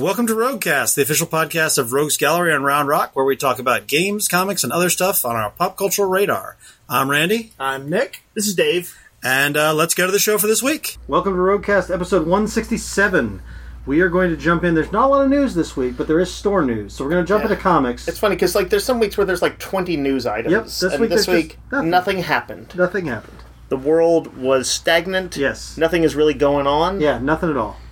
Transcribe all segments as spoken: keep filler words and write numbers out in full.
Welcome to Roguecast, the official podcast of Rogues Gallery on Round Rock, where we talk about games, comics, and other stuff on our pop cultural radar. I'm Randy. I'm Nick. This is Dave. And uh, let's go to the show for this week. Welcome to Roguecast, episode one sixty-seven. We are going to jump in. There's not a lot of news this week, but there is store news. So we're going to jump Yeah. into comics. It's funny because like there's some weeks where there's like twenty news items. Yep, this and week this there's week just nothing. nothing happened. Nothing happened. The world was stagnant. Yes. Nothing is really going on. Yeah, nothing at all.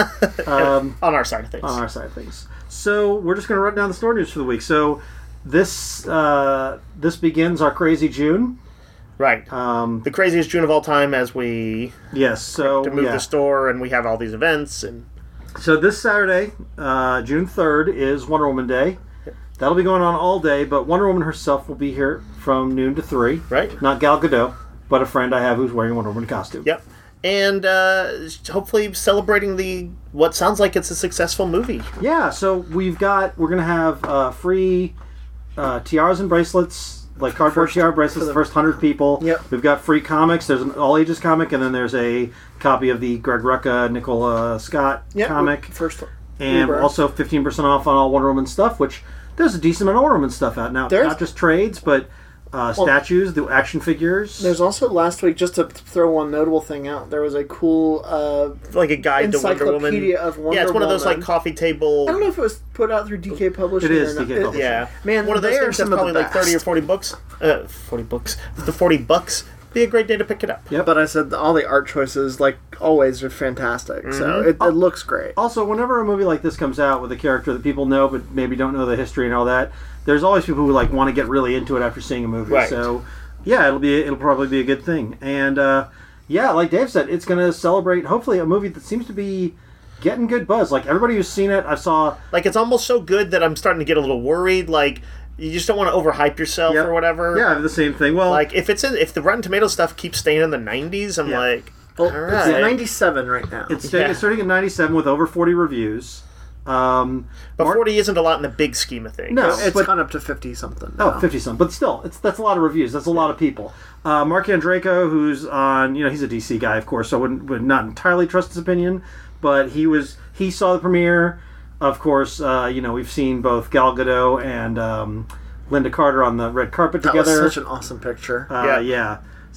um, on our side of things. on our side of things. So we're just going to run down the store news for the week. So this uh, this begins our crazy June. Right. Um, the craziest June of all time as we yes. So to move yeah. the store and we have all these events and So this Saturday, uh, June third, is Wonder Woman Day. That'll be going on all day, but Wonder Woman herself will be here from noon to three. Right. Not Gal Gadot, but a friend I have who's wearing a Wonder Woman costume. Yep. And uh, hopefully celebrating the what sounds like it's a successful movie. Yeah, so we've got, we're going to have uh, free uh, tiaras and bracelets, like cardboard First- tiara bracelets, the first one hundred people. Yep. We've got free comics. There's an all-ages comic, and then there's a copy of the Greg Rucka, Nicola Scott Yep, comic. First one. And Rebirth. also fifteen percent off on all Wonder Woman stuff, which there's a decent amount of Wonder Woman stuff out now. There's- Not just trades, but uh, Well, statues, the action figures. There's also last week, just to throw one notable thing out, there was a cool uh, Like a guide to Wonder Woman. encyclopedia of Wonder yeah, it's one of those like Woman. coffee table. I don't know if it was put out through D K Publishing It is or not. D K Publishing. Yeah, Man, one of those they are things that's some of the probably like thirty or best. forty books. Uh, forty books. The forty bucks. Be a great day to pick it up. Yep. But I said all the art choices, like always, are fantastic. So Mm-hmm. it, it looks great. Also, whenever a movie like this comes out with a character that people know but maybe don't know the history and all that, there's always people who like want to get really into it after seeing a movie. Right. So, yeah, it'll be it'll probably be a good thing. And uh, yeah, like Dave said, it's going to celebrate hopefully a movie that seems to be getting good buzz. Like everybody who's seen it, I saw. Like it's almost so good that I'm starting to get a little worried. Like you just don't want to overhype yourself Yep. or whatever. Yeah, the same thing. Well, Like if it's in, if the Rotten Tomatoes stuff keeps staying in the nineties, I'm Yeah. like, Well, all it's right. ninety-seven right now. it's, yeah. it's starting at ninety-seven with over forty reviews. Um, But Mar- forty isn't a lot in the big scheme of things. No. it's but- gone up to fifty something. Oh, now. fifty something. But still, it's that's a lot of reviews. That's a lot of people. Uh, Mark Andreyko, who's on, you know, he's a D C guy, of course, so I wouldn't, would not entirely trust his opinion, but he was, he saw the premiere. Of course, uh, you know, we've seen both Gal Gadot and um, Linda Carter on the red carpet That together. was such an awesome picture. Uh, Yeah. yeah.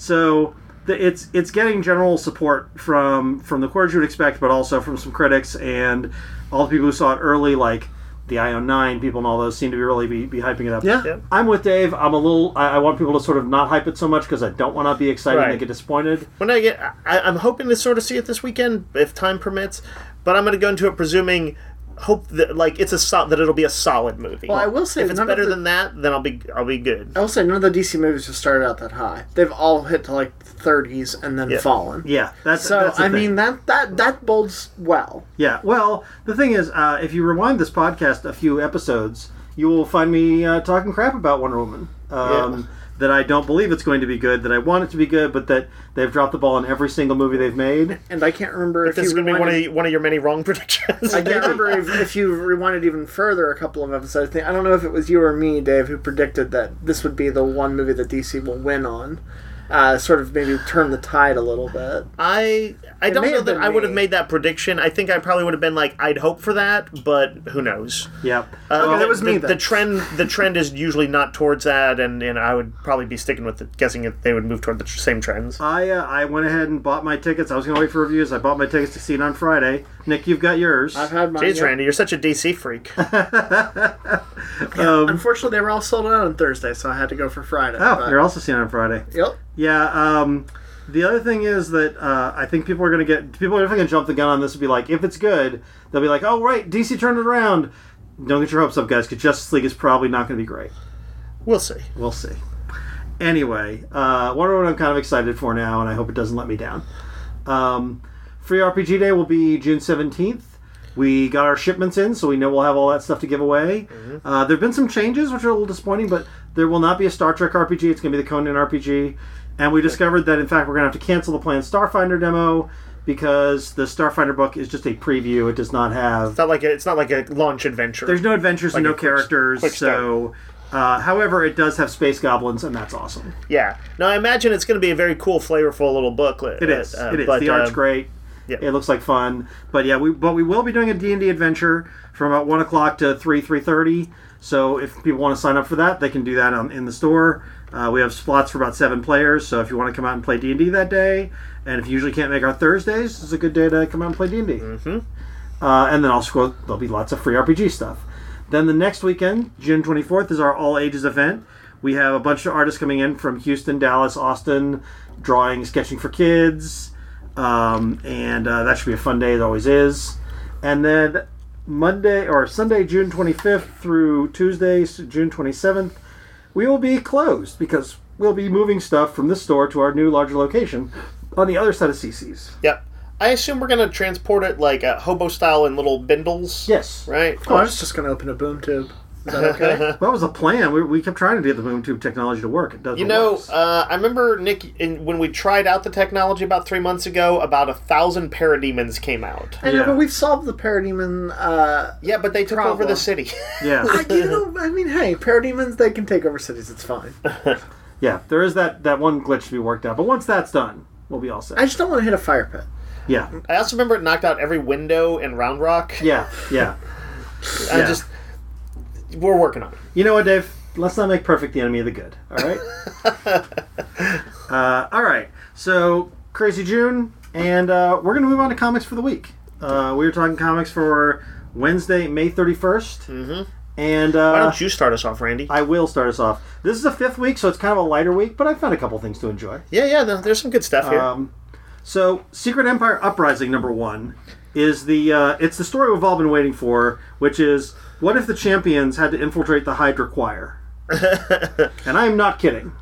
So the, it's it's getting general support from from the quarters you would expect, but also from some critics and all the people who saw it early, like the I O nine people and all those, seem to be really be, be hyping it up. Yeah. Yeah. I'm with Dave. I'm a little. I, I want people to sort of not hype it so much because I don't want to be excited Right. and get disappointed. When I get, I, I'm hoping to sort of see it this weekend if time permits. But I'm going to go into it presuming, hope that like it's a sol- that it'll be a solid movie. Well, I will say if it's none of better the- than that, then I'll be I'll be good. I will say none of the D C movies have started out that high. They've all hit to like thirties and then Yeah. fallen. Yeah, that's So that's the I thing. mean that that that bodes well. Yeah. Well, the thing is, uh, if you rewind this podcast a few episodes, you will find me uh, talking crap about Wonder Woman. Um, Yeah. That I don't believe it's going to be good. That I want it to be good, but that they've dropped the ball in every single movie they've made. And I can't remember if This you is going to be one of rewinded- the, one of your many wrong predictions. I can't remember if, if you rewinded even further a couple of episodes. I think- I don't know if it was you or me, Dave, who predicted that this would be the one movie that D C will win on. Uh, sort of maybe turn the tide a little bit. I I It don't may know have that been I would have me. made that prediction. I think I probably would have been like I'd hope for that, but who knows? Yep. Uh, Okay, the, that was me the, then. the trend the trend is usually not towards that, and, and I would probably be sticking with it, guessing that they would move toward the tr- same trends. I uh, I went ahead and bought my tickets. I was going to wait for reviews. I bought my tickets to see it on Friday. Nick, you've got yours. I've had mine. Jeez, yeah. Randy, you're such a D C freak. Um, Unfortunately, they were all sold out on Thursday, so I had to go for Friday. oh, but- you're also seeing it on Friday. Yep. Yeah. Um, the other thing is that uh, I think people are going to get people are definitely going to jump the gun on this and be like, if it's good, they'll be like, oh right, D C turned it around. Don't get your hopes up, guys, because Justice League is probably not going to be great. We'll see. We'll see. Anyway, uh, Wonder Woman I'm kind of excited for now, and I hope it doesn't let me down. Um, Free R P G Day will be June seventeenth. We got our shipments in, so we know we'll have all that stuff to give away. Mm-hmm. Uh, there have been some changes, which are a little disappointing, but there will not be a Star Trek R P G. It's going to be the Conan R P G. And we discovered that, in fact, we're going to have to cancel the planned Starfinder demo because the Starfinder book is just a preview. It does not have... It's not like a, it's not like a launch adventure. There's no adventures and Like no a quick- characters, quick start. so... Uh, however, it does have space goblins, and that's awesome. Yeah. Now I imagine it's going to be a very cool, flavorful little booklet. It is. Uh, it is. But, the art's uh, great. Yep. It looks like fun. But yeah, we but we will be doing a D and D adventure from about one o'clock to three three thirty. So if people want to sign up for that, they can do that on, in the store. Uh, we have slots for about seven players. So if you want to come out and play D and D that day, and if you usually can't make our Thursdays, it's a good day to come out and play D and D. Mm-hmm. Uh, and then also there'll be lots of free R P G stuff. Then the next weekend, June twenty-fourth, is our all ages event. We have a bunch of artists coming in from Houston, Dallas, Austin, drawing, sketching for kids. Um, and uh, that should be a fun day, it always is. And then Monday or Sunday, June twenty-fifth through Tuesday, June twenty-seventh, we will be closed because we'll be moving stuff from this store to our new larger location on the other side of C C's. Yep. I assume we're going to transport it like uh, hobo style in little bindles. Yes. Right? Oh, I was just going to open a boom tube. Is that okay? Well, that was the plan. We, we kept trying to get the boom tube technology to work. It doesn't. You know, work. uh, I remember, Nick, in, when we tried out the technology about three months ago, about a thousand parademons came out. I know, Yeah. but we've solved the parademon. Uh, Yeah, but they took Problem. over the city. Yeah. I, you know, I mean, hey, parademons, they can take over cities. It's fine. Yeah, there is that, that one glitch to be worked out. But once that's done, we'll be all set. I just don't want to hit a fire pit. Yeah. I also remember it knocked out every window in Round Rock. Yeah. Yeah. I Yeah. just... We're working on it. You know what, Dave? Let's not make perfect the enemy of the good. All right? uh, all right. So, Crazy June. And uh, we're going to move on to comics for the week. Uh, we were talking comics for Wednesday, May thirty-first. Mm-hmm. And uh, Why don't you start us off, Randy? I will start us off. This is the fifth week, so it's kind of a lighter week, but I found a couple things to enjoy. Yeah, yeah, no, there's some good stuff here. Um, so, Secret Empire Uprising number one is the uh, it's the story we've all been waiting for, which is what if the champions had to infiltrate the Hydra Choir? And I am not kidding.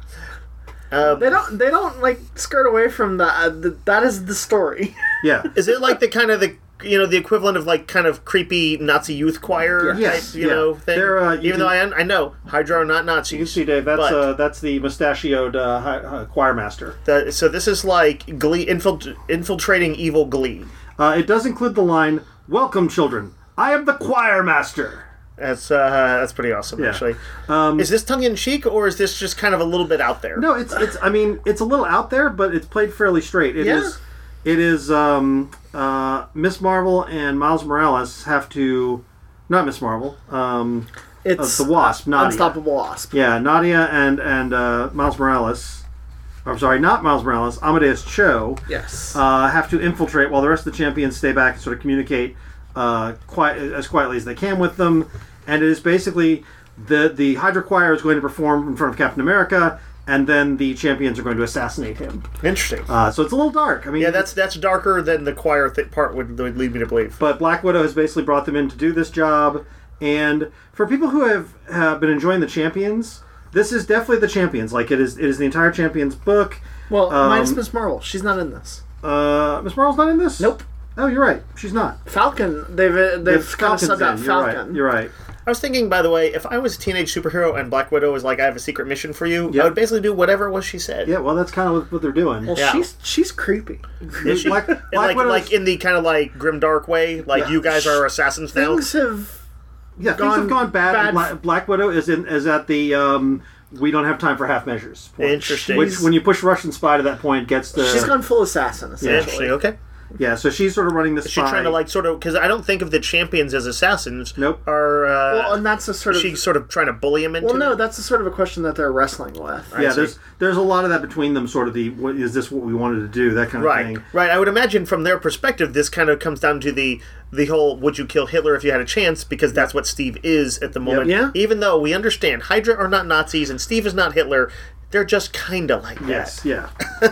Uh, They don't. They don't like skirt away from the. Uh, the that is the story. Yeah. is it like the kind of the you know the equivalent of like kind of creepy Nazi youth choir Yes, type you yeah. know thing? They're, uh, you Even can- though I I know Hydra are not You Nazis. see, Dave, that's But- uh, that's the mustachioed uh, hi- uh, choir master. The- so this is like Glee infilt- infiltrating evil Glee. Uh, it does include the line, "Welcome, children. I am the choir master." That's uh, that's pretty awesome, Yeah. actually. Um, Is this tongue in cheek or is this just kind of a little bit out there? No, it's it's. I mean, it's a little out there, but it's played fairly straight. It is. Yeah. It is. Um, uh, Miss Marvel and Miles Morales have to, not Miss Marvel. Um, It's the Wasp, Nadia. Unstoppable Wasp. yeah, Nadia and and uh, Miles Morales. I'm sorry, not Miles Morales. Amadeus Cho Yes. uh, have to infiltrate while the rest of the champions stay back and sort of communicate uh, quiet, as quietly as they can with them. And it is basically the the Hydra Choir is going to perform in front of Captain America, and then the champions are going to assassinate him. Interesting. Uh, so it's a little dark. I mean, Yeah, that's that's darker than the choir th- part would, would lead me to believe. but Black Widow has basically brought them in to do this job. And for people who have, have been enjoying the Champions, this is definitely the Champions. Like it is, it is the entire Champions book. well, um, minus Miss Marvel. She's not in this. Uh, Miss Marvel's not in this. Nope. Oh, you're right. She's not. Falcon. They've uh, they've If kind of Falcon's subbed out in, you're Falcon. right. You're right. I was thinking, by the way, if I was a teenage superhero and Black Widow was like, I have a secret mission for you, Yep. I would basically do whatever it was she said. Yeah. Well, that's kind of what, what they're doing. Well, Yeah. she's she's creepy. Is she? Black- And Black like, Widow's- like in the kind of like grim dark way, like Yeah. you guys are assassins now. Things have. Yeah, things gone have gone bad. bad. Black, Black Widow is in is at the um, we don't have time for half measures point. Interesting. Which, when you push Russian spy to that point, gets the She's gone full assassin. Essentially. Interesting. Okay. yeah. So she's sort of running the Is spy. she trying to like sort of because I don't think of the champions as assassins. Nope. Are uh, Well, and that's a sort of. she's sort of trying to bully him into. well, no, it? that's a sort of a question that they're wrestling with. yeah, see. there's there's a lot of that between them. Sort of the what, is this what we wanted to do? That kind of Right, thing. right. I would imagine from their perspective, this kind of comes down to the the whole "would you kill Hitler if you had a chance?" because that's what Steve is at the moment. Yeah. Even though we understand Hydra are not Nazis and Steve is not Hitler, they're just kind of like that. Yes, yeah.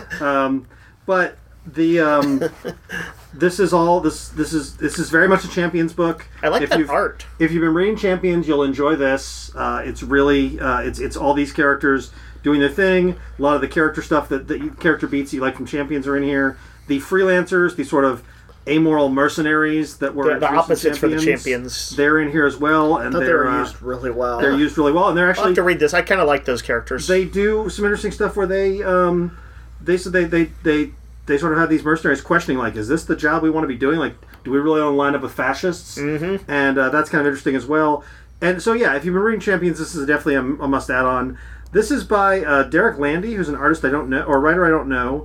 um, but the um, this is all this this is this is very much a Champions book. I like If that you've- art. If you've been reading Champions, you'll enjoy this. Uh, it's really uh, it's it's all these characters doing their thing. A lot of the character stuff that the character beats you like from Champions are in here. The freelancers, the sort of amoral mercenaries that were The, the introduced in opposites for the champions. They're in here as well, and I thought they they're were uh, used really well. they're used really well, and they're I'll actually have to read this. I kind of like those characters. they do some interesting stuff where they um, they said they, they they they sort of have these mercenaries questioning like, is this the job we want to be doing? Like, do we really want to line up with fascists? Mm-hmm. And uh, that's kind of interesting as well. And so yeah, if you've been reading Champions, this is definitely a, a must add on. This is by uh, Derek Landy, who's an artist I don't know or writer I don't know,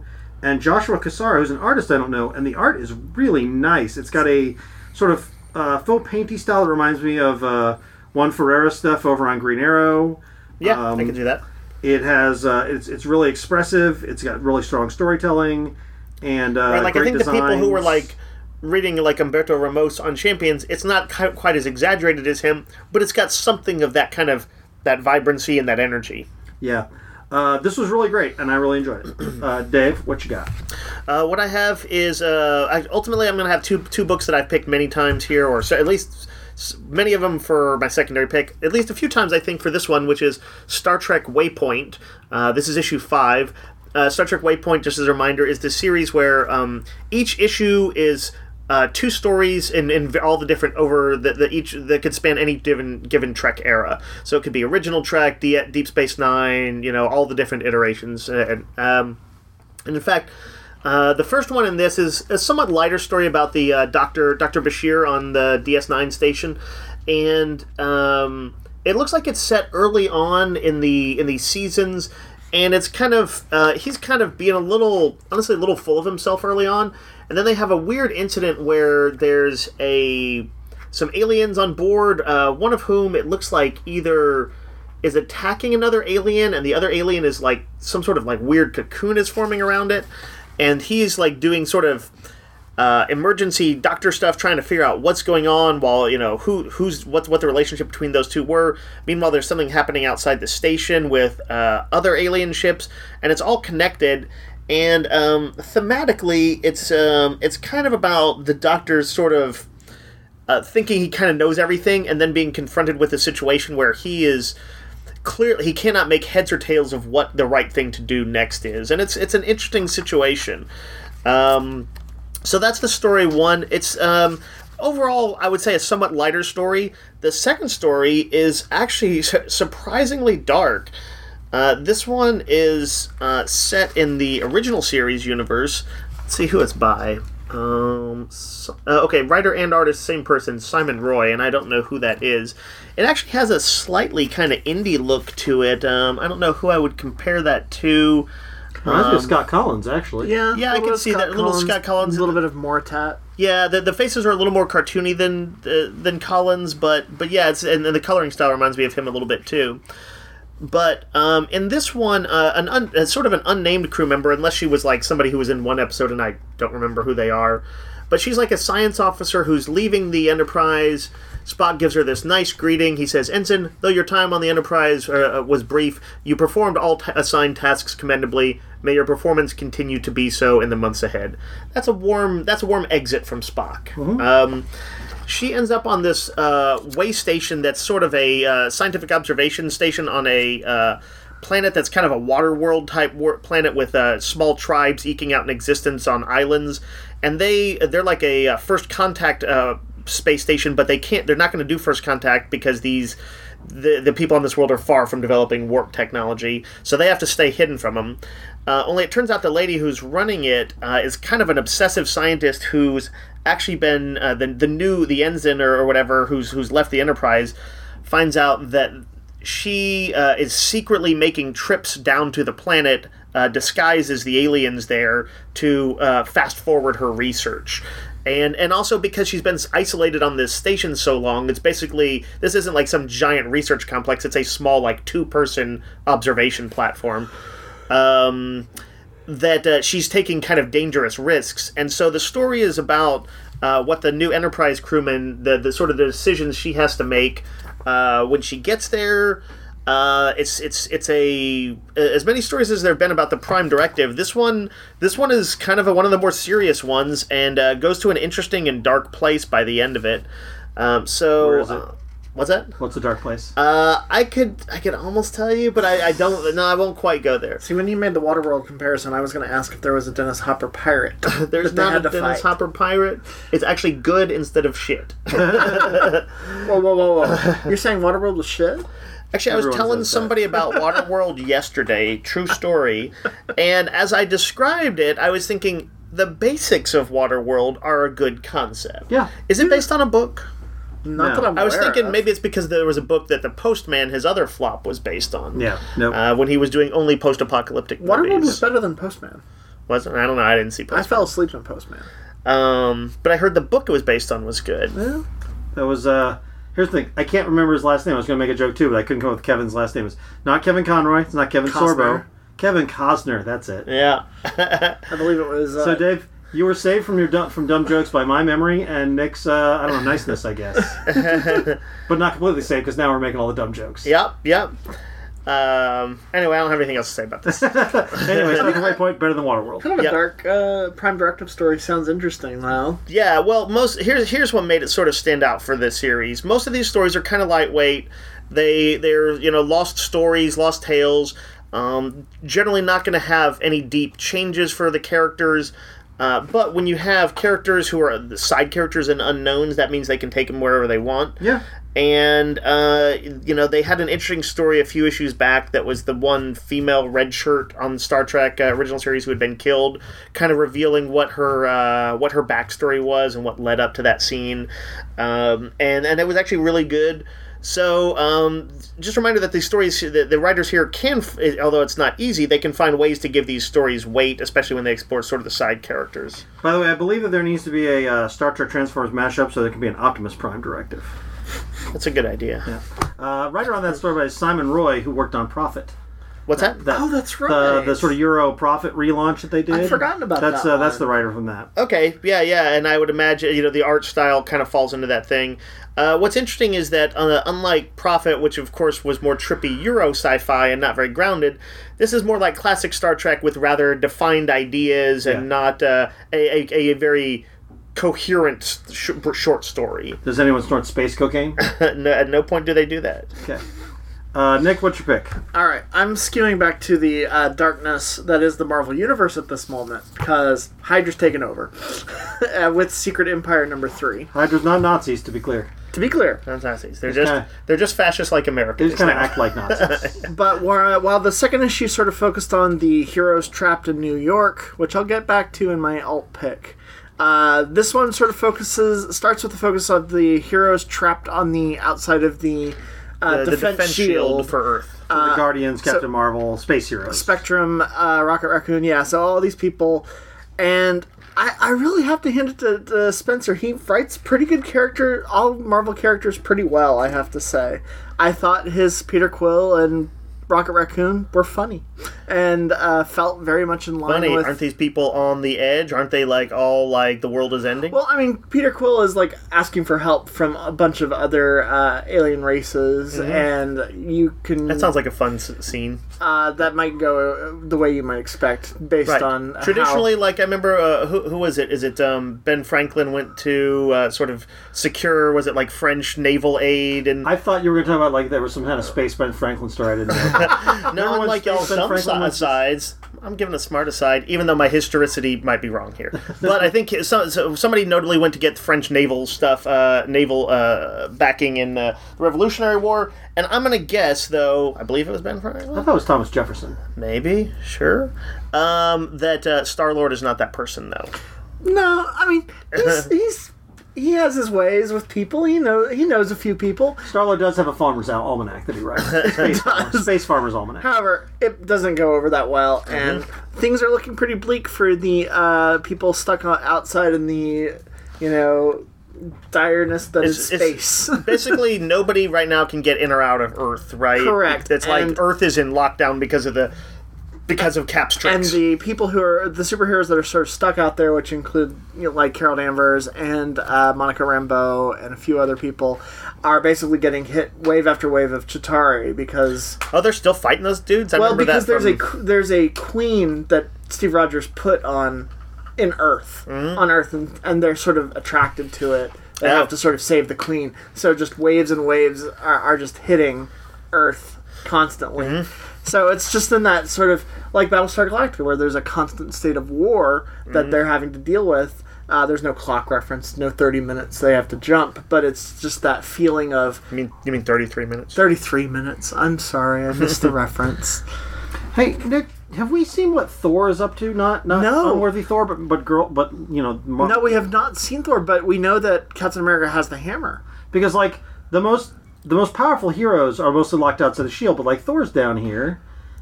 and Joshua Cassara, who's an artist I don't know, and the art is really nice. It's got a sort of uh, Phil Painty style that reminds me of uh, Juan Ferreira stuff over on Green Arrow. Yeah, um, I can do that. It has uh, it's it's really expressive. It's got really strong storytelling, and uh, right, like I great think designs. the people who were like reading like Humberto Ramos on Champions, it's not quite as exaggerated as him, but it's got something of that kind of that vibrancy and that energy. Yeah. Uh, this was really great, and I really enjoyed it. Uh, Dave, what you got? Uh, what I have is uh, I, ultimately I'm going to have two two books that I've picked many times here, or so, at least s- many of them for my secondary pick. At least a few times I think for this one, which is Star Trek Waypoint. Uh, this is issue five. Uh, Star Trek Waypoint, just as a reminder, is the series where um, each issue is uh, two stories in, in all the different over the, the each that could span any given given Trek era. So it could be original Trek, D- Deep Space Nine, you know, all the different iterations. And, um, and in fact, uh, the first one in this is a somewhat lighter story about the uh, Doctor Doctor Bashir on the D S nine station, and um, it looks like it's set early on in the in these seasons. And it's kind of, uh, he's kind of being a little, honestly, a little full of himself early on. And then they have a weird incident where there's a some aliens on board, uh, one of whom it looks like either is attacking another alien, and the other alien is like, some sort of like weird cocoon is forming around it. And he's like doing sort of uh, emergency doctor stuff, trying to figure out what's going on while, you know, who who's what, what the relationship between those two were. Meanwhile, there's something happening outside the station with uh, other alien ships, and it's all connected. And um, thematically, it's um, it's kind of about the Doctor's sort of uh, thinking he kind of knows everything, and then being confronted with a situation where he is clearly he cannot make heads or tails of what the right thing to do next is, and it's it's an interesting situation. Um, so that's the story one. It's um, overall, I would say, a somewhat lighter story. The second story is actually su- surprisingly dark. Uh, this one is uh, set in the original series universe. Let's see who it's by. Um, so, uh, okay, writer and artist, same person, Simon Roy, and I don't know who that is. It actually has a slightly kind of indie look to it. Um, I don't know who I would compare that to. Reminds me Um, of Scott Collins, actually. Yeah, Yeah, I a little can of see that. A little Scott Collins. a little bit of Mortat. Yeah, the the faces are a little more cartoony than uh, than Collins, but but yeah, it's and, and the coloring style reminds me of him a little bit too. But um, in this one, uh, an un, uh, sort of an unnamed crew member, unless she was like somebody who was in one episode and I don't remember who they are, but she's like a science officer who's leaving the Enterprise. Spock gives her this nice greeting. He says, "Ensign, though your time on the Enterprise uh, was brief, you performed all t- assigned tasks commendably. May your performance continue to be so in the months ahead." That's a warm. That's a warm exit from Spock. Mm-hmm. Um, she ends up on this uh, way station that's sort of a uh, scientific observation station on a uh, planet that's kind of a water world type war- planet with uh, small tribes eking out an existence on islands, and they they're like a uh, first contact uh, space station, but they can't. They're not going to do first contact because these the the people on this world are far from developing warp technology, so they have to stay hidden from them. Uh, only it turns out the lady who's running it uh, is kind of an obsessive scientist who's actually been uh, the the new the ensign or, or whatever who's who's left the Enterprise finds out that she uh, is secretly making trips down to the planet uh, disguised as the aliens there to uh, fast forward her research. And and also because she's been isolated on this station so long, it's basically, this isn't like some giant research complex, it's a small like two-person observation platform. Um, that uh, she's taking kind of dangerous risks. And so the story is about uh, what the new Enterprise crewman, the, the sort of the decisions she has to make uh, when she gets there. Uh, it's it's it's a as many stories as there have been about the Prime Directive. This one this one is kind of a, one of the more serious ones, and uh, goes to an interesting and dark place by the end of it. Um, so Where is it? Uh, what's that? What's the dark place? Uh, I could I could almost tell you, but I, I don't. No, I won't quite go there. See, when you made the Waterworld comparison, I was going to ask if there was a Dennis Hopper pirate. There's that they not had a to Dennis fight. Hopper pirate. It's actually good instead of shit. Whoa, whoa, whoa, whoa! You're saying Waterworld was shit? Actually, I was Everyone telling says that. somebody about Waterworld yesterday, true story, and as I described it, I was thinking the basics of Waterworld are a good concept. Yeah. Is it based on a book? Not No. that I'm I was aware thinking of. maybe it's because there was a book that The Postman, his other flop, was based on. Yeah, no. Uh, when he was doing only post-apocalyptic Waterworld movies. was better than Postman. Wasn't? I don't know. I didn't see I Postman. fell asleep on Postman. Um, but I heard the book it was based on was good. Well, That was, uh, here's the thing. I can't remember his last name. I was going to make a joke too, but I couldn't come up with Kevin's last name. It's not Kevin Conroy. It's not Kevin Costner. Sorbo. Kevin Costner. That's it. Yeah. I believe it was. Uh, So, Dave, you were saved from your dumb, from dumb jokes by my memory and Nick's, uh, I don't know, niceness, I guess. But not completely saved, because now we're making all the dumb jokes. Yep. Yep. Um, anyway, I don't have anything else to say about this. Anyway, Special Waypoint, better than Waterworld. kind of a Yep. dark uh, Prime Directive story. Sounds interesting, though. Yeah, well, most here's here's what made it sort of stand out for this series. Most of these stories are kind of lightweight. They they're you know lost stories, lost tales. Um, generally not going to have any deep changes for the characters. Uh, but when you have characters who are the side characters and unknowns, that means they can take them wherever they want. Yeah. And, uh, you know, they had an interesting story a few issues back that was the one female red shirt on the Star Trek uh, original series who had been killed, kind of revealing what her uh, what her backstory was and what led up to that scene. Um, and, and it was actually really good. So, um, just a reminder that these stories, the, the writers here can, although it's not easy, they can find ways to give these stories weight, especially when they explore sort of the side characters. By the way, I believe that there needs to be a uh, Star Trek Transformers mashup so there can be an Optimus Prime directive. That's a good idea. Yeah. Uh, writer on that story by Simon Roy, who worked on Prophet. What's that? That- Oh, that's The, right. the sort of Euro Prophet relaunch that they did. I'd forgotten about that's, that uh, That's one. the writer from that. Okay, yeah, yeah, and I would imagine, you know, the art style kind of falls into that thing. Uh, what's interesting is that, uh, unlike Prophet, which of course was more trippy Euro sci-fi and not very grounded, this is more like classic Star Trek with rather defined ideas and Yeah. not uh, a, a, a very coherent sh- short story. Does anyone snort space cocaine? no, at no point do they do that. Okay. Uh, Nick, what's your pick? All right, I'm skewing back to the uh, darkness that is the Marvel Universe at this moment because Hydra's taken over uh, with Secret Empire number three. Hydra's not Nazis, to be clear. To be clear, Not Nazis. They're It's just kinda- they're just fascists like They Americans. just kind of now. act like Nazis. but while, while the second issue sort of focused on the heroes trapped in New York, which I'll get back to in my alt pick, uh, this one sort of focuses starts with the focus of the heroes trapped on the outside of the, uh, the, the defense, defense shield. shield for Earth. the Guardians, Captain Marvel, Space Heroes. Spectrum, uh, Rocket Raccoon, yeah, so all these people. And I, I really have to hand it to, to Spencer. He writes pretty good character, all Marvel characters pretty well, I have to say. I thought his Peter Quill and Rocket Raccoon were funny and uh, felt very much in line Funny, with... aren't these people on the edge? Aren't they like all like the world is ending? Well, I mean, Peter Quill is like asking for help from a bunch of other uh, alien races, and you can... Mm-hmm. that sounds like a fun s- scene. Uh, that might go the way you might expect, based Right. on how- Traditionally, like I remember, uh, who who was it? Is it um, Ben Franklin went to uh, sort of secure? Was it like French naval aid and I thought you were going to talk about like there was some kind of Space Ben Franklin story I didn't know. no? Remember when Unlike y'all, Space Ben some Franklin si- was- sides. I'm giving a smart aside, even though my historicity might be wrong here. But I think so, so somebody notably went to get French naval stuff, uh, naval uh, backing in uh, the Revolutionary War. And I'm gonna guess, though, I believe it was Ben I Franklin. thought it was Thomas Jefferson. Maybe, sure. Um, that uh, Star Lord is not that person, though. No, I mean he's, he's he has his ways with people. He know he knows a few people. Star-Lord does have a Farmer's Al- Almanac that he writes. Space, Farmer, Space Farmer's Almanac. However, it doesn't go over that well, Mm-hmm. and things are looking pretty bleak for the uh, people stuck on, outside in the you know direness that is It's- it's- space. Basically, nobody right now can get in or out of Earth, right? Correct, It's like and- Earth is in lockdown because of the because of Cap's And tricks. the people who are the superheroes that are sort of stuck out there, which include you know, like Carol Danvers and uh, Monica Rambeau and a few other people, are basically getting hit wave after wave of Chitauri because oh, they're still fighting those dudes. I well remember because that there's a from- qu- there's a queen that Steve Rogers put on in Earth Mm-hmm. on Earth and, and they're sort of attracted to it. They Yeah. have to sort of save the queen. So just waves and waves are, are just hitting Earth constantly. Mm-hmm. So it's just in that sort of like Battlestar Galactica where there's a constant state of war that Mm-hmm. they're having to deal with. Uh, there's no clock reference, no thirty minutes they have to jump, but it's just that feeling of You mean you mean thirty-three minutes? thirty-three minutes. I'm sorry, I missed the reference. Hey, Nick, have we seen what Thor is up to? Not not No. unworthy Thor, but but girl, but you know, Mar- No, we have not seen Thor, but we know that Captain America has the hammer. because like the most the most powerful heroes are mostly locked outside the shield, but like Thor's down here.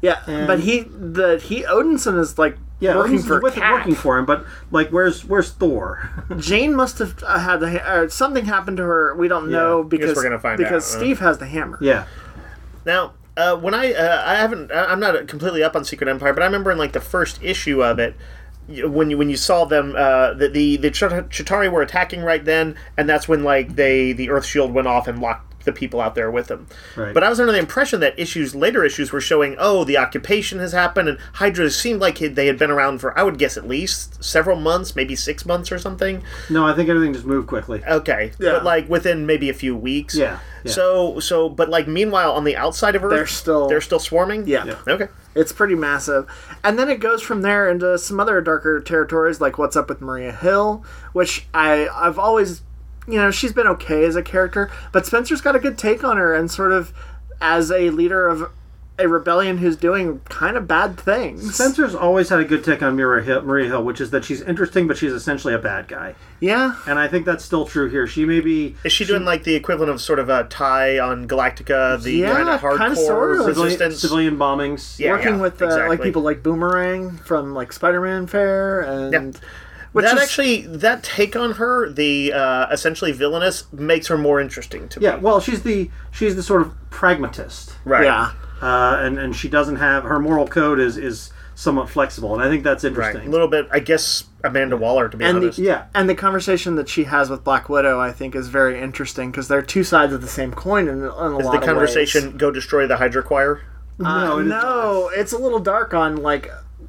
Yeah, And- but he the he Odinson is like Yeah, working Odin's for with, Cap. working for him, but like, where's where's Thor? Jane must have uh, had the ha- or something happened to her. We don't know Yeah, because we're gonna find because out, uh. Steve has the hammer. yeah, Now, uh, when I uh, I haven't I- I'm not completely up on Secret Empire, but I remember in like the first issue of it, you- when you when you saw them, uh, the the the Chit- Chitauri were attacking right then, and that's when like they the Earth Shield went off and locked the people out there with them. Right. But I was under the impression that issues later issues were showing, oh, the occupation has happened, and Hydra seemed like they had been around for I would guess at least several months, maybe six months or something. no, I think everything just moved quickly. Okay, Yeah. but like within maybe a few weeks. Yeah, yeah. So so, but like meanwhile on the outside of Earth, They're still- they're still swarming. Yeah. Yeah. Okay. It's pretty massive. And then it goes from there into some other darker territories, like What's Up with Maria Hill, which I, I've always, you know, she's been okay as a character, but Spencer's got a good take on her and sort of as a leader of a rebellion who's doing kind of bad things. Spencer's always had a good take on Maria Hill, Maria Hill, which is that she's interesting, but she's essentially a bad guy. Yeah. And I think that's still true here. She may be Is she doing like the equivalent of sort of a tie on Galactica, the Yeah, kind of hardcore kinda sorta. civilian, resistance? civilian bombings. Yeah, Working yeah, with uh, like exactly. people like Boomerang from like Spider-Man Fair and Yeah. which that is, actually, that take on her, the uh, essentially villainous, makes her more interesting to Yeah, me. well, she's the she's the sort of pragmatist, Right. yeah. uh, and and she doesn't have her moral code is is somewhat flexible, and I think that's Right. interesting. A little bit, I guess, Amanda Waller, to be And the, honest. Yeah. and the conversation that she has with Black Widow, I think, is very interesting because they're two sides of the same coin in, in a Is lot the of conversation ways. go destroy the Hydra Choir? Uh, No, it is no, it's a little dark on like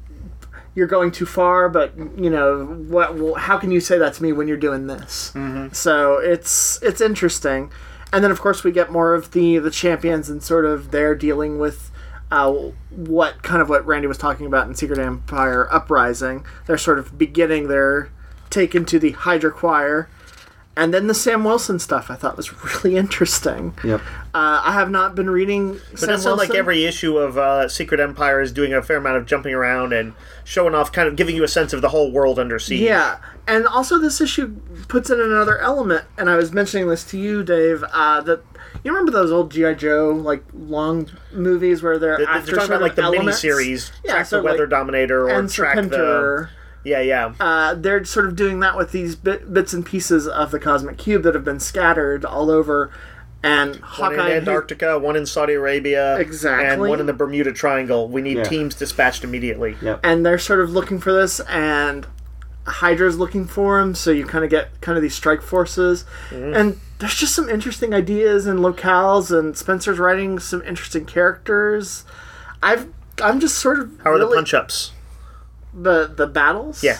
you're going too far, but you know what? Well, how can you say that to me when you're doing this? Mm-hmm. So it's it's interesting, and then of course we get more of the the champions and sort of they're dealing with. Uh, what kind of what Randy was talking about in Secret Empire Uprising. They're sort of beginning their take into the Hydra Choir. And then the Sam Wilson stuff I thought was really interesting. Yep. Uh, I have not been reading But Sam it sounds like Wilson. every issue of uh, Secret Empire is doing a fair amount of jumping around and showing off, kind of giving you a sense of the whole world under siege. Yeah, and also this issue puts in another element, and I was mentioning this to you, Dave, uh, that you remember those old G I. Joe, like, long movies where they're They're, after they're talking sort about like of the elements? miniseries, Yeah, Track so the Weather like Dominator or and Track the... Serpentor. Yeah, yeah. Uh, they're sort of doing that with these bit, bits and pieces of the Cosmic Cube that have been scattered all over, and One Hawkeye... in Antarctica, one in Saudi Arabia, Exactly. and one in the Bermuda Triangle. We need Yeah. teams dispatched immediately. Yep. and they're sort of looking for this, and Hydra's looking for him, so you kind of get kind of these strike forces, Mm-hmm. and there's just some interesting ideas and locales, and Spencer's writing some interesting characters. I've I'm just sort of How are really, the punch-ups? the the battles? Yeah.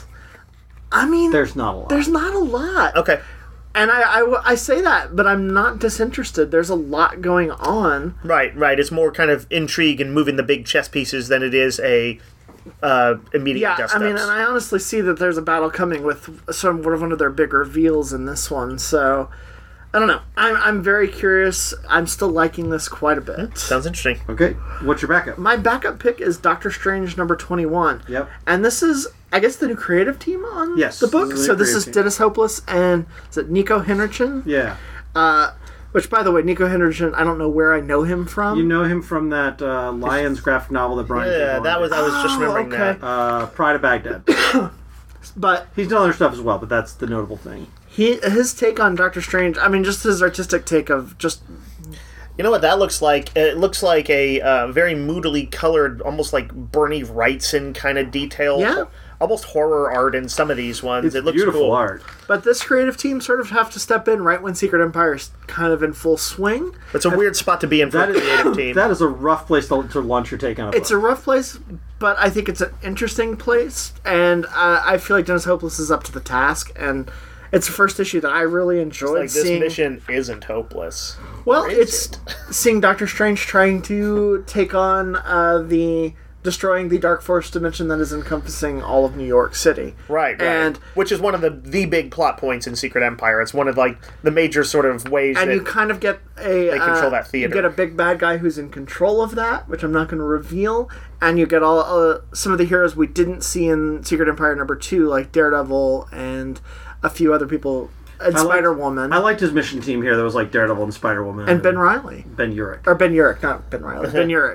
I mean, There's not a lot. there's not a lot, Okay. and I, I I say that, but I'm not disinterested. There's a lot going on. Right, right. It's more kind of intrigue and moving the big chess pieces than it is a uh, immediate Yeah, dust I mean, ups. and I honestly see that there's a battle coming with some one of their big reveals in this one. So, I don't know. I'm I'm very curious. I'm still liking this quite a bit. Sounds interesting. Okay, what's your backup? My backup pick is Doctor Strange number twenty-one. Yep. And this is, I guess, the new creative team on Yes, the book. this is the So new this creative is team. Dennis Hopeless and is it Nico Henrichsen? Yeah. Uh, which, by the way, Nico Henrichsen, I don't know where I know him from. You know him from that uh, Lions graphic novel that Brian Yeah, K. Vaughan that was did. I was just Oh, remembering okay. that. Uh, Pride of Baghdad. but He's done other stuff as well, but that's the notable thing. he his take on Doctor Strange, I mean, just his artistic take of just You know what that looks like? It looks like a uh, very moodily colored, almost like Bernie Wrightson kind of detail. Yeah. Almost horror art in some of these ones. It's it looks beautiful cool. art. But this creative team sort of have to step in right when Secret Empire is kind of in full swing. It's a weird spot to be in for That a is, creative team. that is a rough place to, to launch your take on a It's a book. rough place, but I think it's an interesting place, and uh, I feel like Dennis Hopeless is up to the task, and it's the first issue that I really enjoyed like this seeing. mission isn't hopeless. well, Or is it's it? seeing Doctor Strange trying to take on uh, the destroying the Dark Force dimension that is encompassing all of New York City. Right, right. And which is one of the the big plot points in Secret Empire. It's one of like the major sort of ways and that you kind of get a they control uh, that theater. You get a big bad guy who's in control of that, which I'm not going to reveal, and you get all uh, some of the heroes we didn't see in Secret Empire number two, like Daredevil and a few other people, and I liked- Spider Woman, I liked his mission team here that was like Daredevil and Spider-Woman. and Ben Riley Ben Urich. or Ben Urich, not Ben Riley, Ben Urich.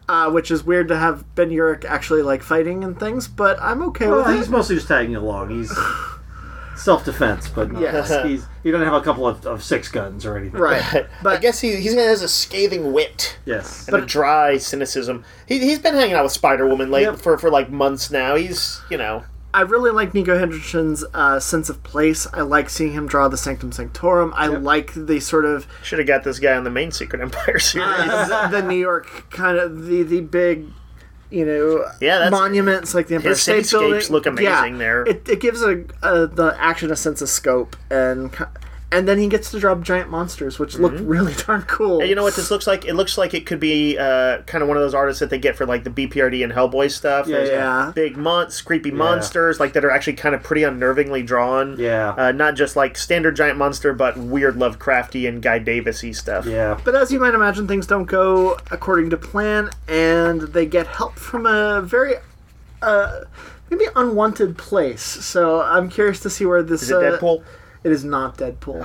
uh, which is weird to have Ben Urich actually like fighting and things, but I'm okay Well, with he's it. mostly just tagging along. He's self-defense, but not, Yes. he's he doesn't have a couple of, of six guns or anything. Right. I But guess he he has a scathing wit. Yes. And a dry cynicism. He, he's been hanging out with Spider-Woman late Yep. for, for like months now. He's, you know... I really like Nico Henderson's uh, sense of place. I like seeing him draw the Sanctum Sanctorum. I like the sort of Should have got this guy on the main Secret Empire series. uh, the, the New York kind of the the big, you know, Yeah, that's- monuments like the Empire his State Building cityscapes look amazing yeah, there. It, it gives a, a the action a sense of scope, and ki- and then he gets to draw giant monsters, which look really darn cool. And you know what this looks like? It looks like it could be uh, kind of one of those artists that they get for like the B P R D and Hellboy stuff. Yeah, There's yeah. Big monsters, creepy monsters, like that are actually kind of pretty unnervingly drawn. Yeah. Uh, not just like standard giant monster, but weird Lovecrafty and Guy Davis-y stuff. Yeah. But as you might imagine, things don't go according to plan, and they get help from a very, uh, maybe unwanted place. So I'm curious to see where this. Is it uh, Deadpool? It is not Deadpool.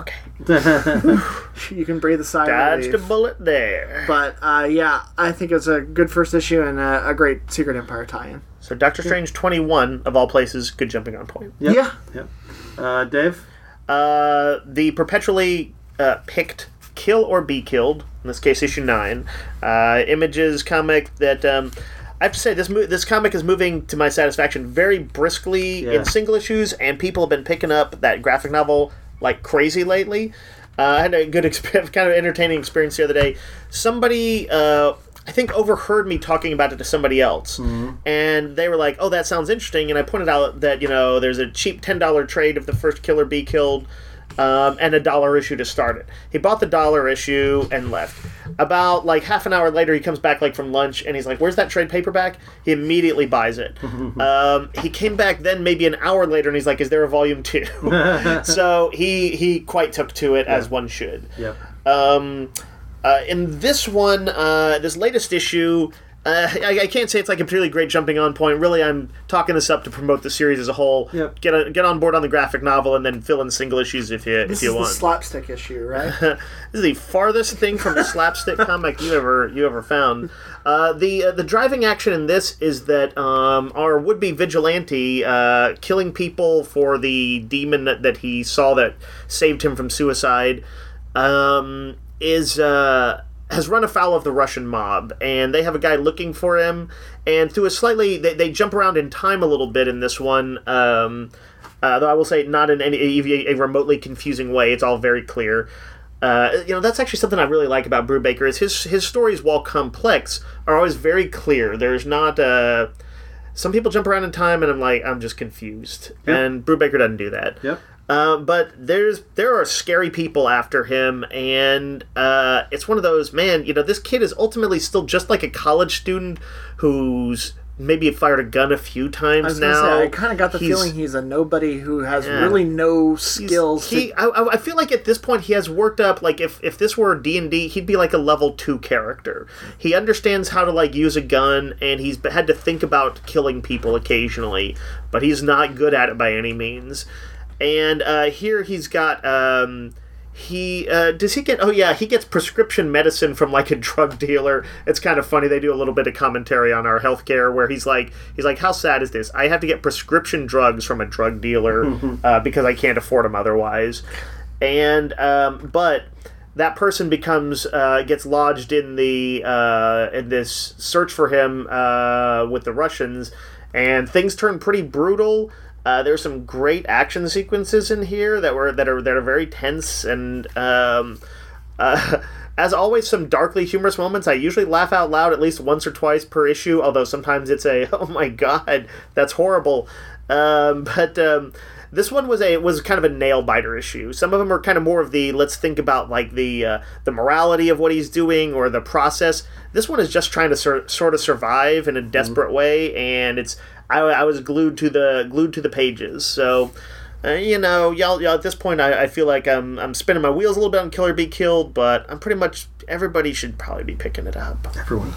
Okay. You can breathe a sigh of Dodged a relief. bullet there. But uh, yeah, I think it's a good first issue and a, a great Secret Empire tie-in. So Doctor Strange twenty-one, of all places, good jumping on point. Yep. Yeah. Yep. Uh, Dave? Uh, the perpetually uh, picked Kill or Be Killed, in this case issue nine, uh, Images comic that... Um, I have to say, this mo- this comic is moving to my satisfaction very briskly Yeah. in single issues, and people have been picking up that graphic novel like crazy lately. Uh, I had a good, exp- kind of entertaining experience the other day. Somebody, uh, I think, overheard me talking about it to somebody else, and they were like, "Oh, that sounds interesting." And I pointed out that you know there's a cheap ten dollar trade of the first Kill or Be Killed. Um, and a dollar issue to start it. He bought the dollar issue and left. About like half an hour later, he comes back like from lunch and he's like, "Where's that trade paperback?" He immediately buys it. um, he came back then maybe an hour later and he's like, "Is there a volume two?" So he he quite took to it as one should. Yep. Um, uh, in this one, uh, this latest issue, uh, I, I can't say it's like a particularly great jumping on point. Really, I'm talking this up to promote the series as a whole. Yep. Get a, get on board on the graphic novel and then fill in single issues if you This if you is want. the slapstick issue, right? This is the farthest thing from a slapstick comic you ever you ever found. Uh, the uh, the driving action in this is that um, our would be vigilante uh, killing people for the demon that, that he saw that saved him from suicide um, is. Uh, has run afoul of the Russian mob, and they have a guy looking for him, and through a slightly... They, they jump around in time a little bit in this one, um, uh, though I will say not in any a, a remotely confusing way. It's all very clear. Uh, you know, that's actually something I really like about Brubaker, is his, his stories, while complex, are always very clear. There's not... Uh, some people jump around in time, and I'm like, I'm just confused. Yep. And Brubaker doesn't do that. Yep. Uh, but there's there are scary people after him, and uh, it's one of those, man, you know, this kid is ultimately still just like a college student who's maybe fired a gun a few times I was now. gonna say, I kind of got the He's- feeling he's a nobody who has Yeah. really no he's- skills. He, to, I, I I feel like at this point he has worked up, like, if, if this were D and D, he'd be like a level two character. He understands how to, like, use a gun, and he's b- had to think about killing people occasionally, but he's not good at it by any means. And uh, here he's got... Um, he uh, does he get oh yeah he gets prescription medicine from like a drug dealer. It's kind of funny. They do a little bit of commentary on our healthcare where he's like he's like how sad is this? I have to get prescription drugs from a drug dealer uh, because I can't afford them otherwise. And um, but that person becomes uh, gets lodged in the uh, in this search for him uh, with the Russians, and things turn pretty brutal. Uh, there's some great action sequences in here that were that are that are very tense, and um, uh, as always, some darkly humorous moments. I usually laugh out loud at least once or twice per issue, although sometimes it's a oh my god, that's horrible. Um, but um, this one was a was kind of a nail biter issue. Some of them are kind of more of the let's think about like the uh, the morality of what he's doing or the process. This one is just trying to sur- sort of survive in a desperate mm-hmm. way, and it's. I, I was glued to the glued to the pages. So, uh, you know, y'all, y'all. At this point, I, I feel like I'm I'm spinning my wheels a little bit on Kill or Be Killed, but I'm pretty much everybody should probably be picking it up. Everyone.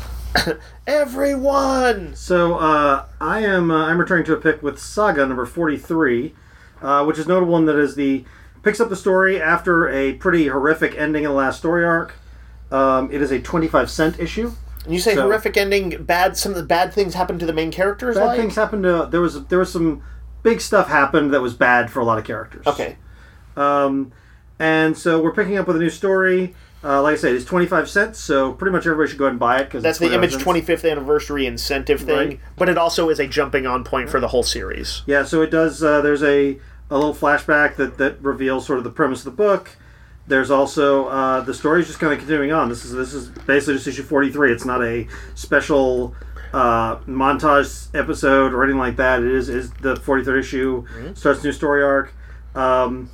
Everyone. So uh, I am uh, I'm returning to a pick with Saga number forty-three, uh, which is notable in that is the picks up the story after a pretty horrific ending in the last story arc. Um, it is a twenty-five cent issue. And you say So- horrific ending, bad. Some of the bad things happened to the main characters. Bad like? things happened to there was there was some big stuff happened that was bad for a lot of characters. Okay. Um, and so we're picking up with a new story. Uh, like I said, it's twenty-five cents, so pretty much everybody should go ahead and buy it. Cause That's it's the Image cents. twenty-fifth anniversary incentive thing, Right. but it also is a jumping on point for the whole series. Yeah, so it does. Uh, there's a, a little flashback that, that reveals sort of the premise of the book. There's also uh, the story's just kind of continuing on. This is this is basically just issue forty-three. It's not a special uh, montage episode or anything like that. It is is the forty-third issue. Mm-hmm. Starts a new story arc. Um,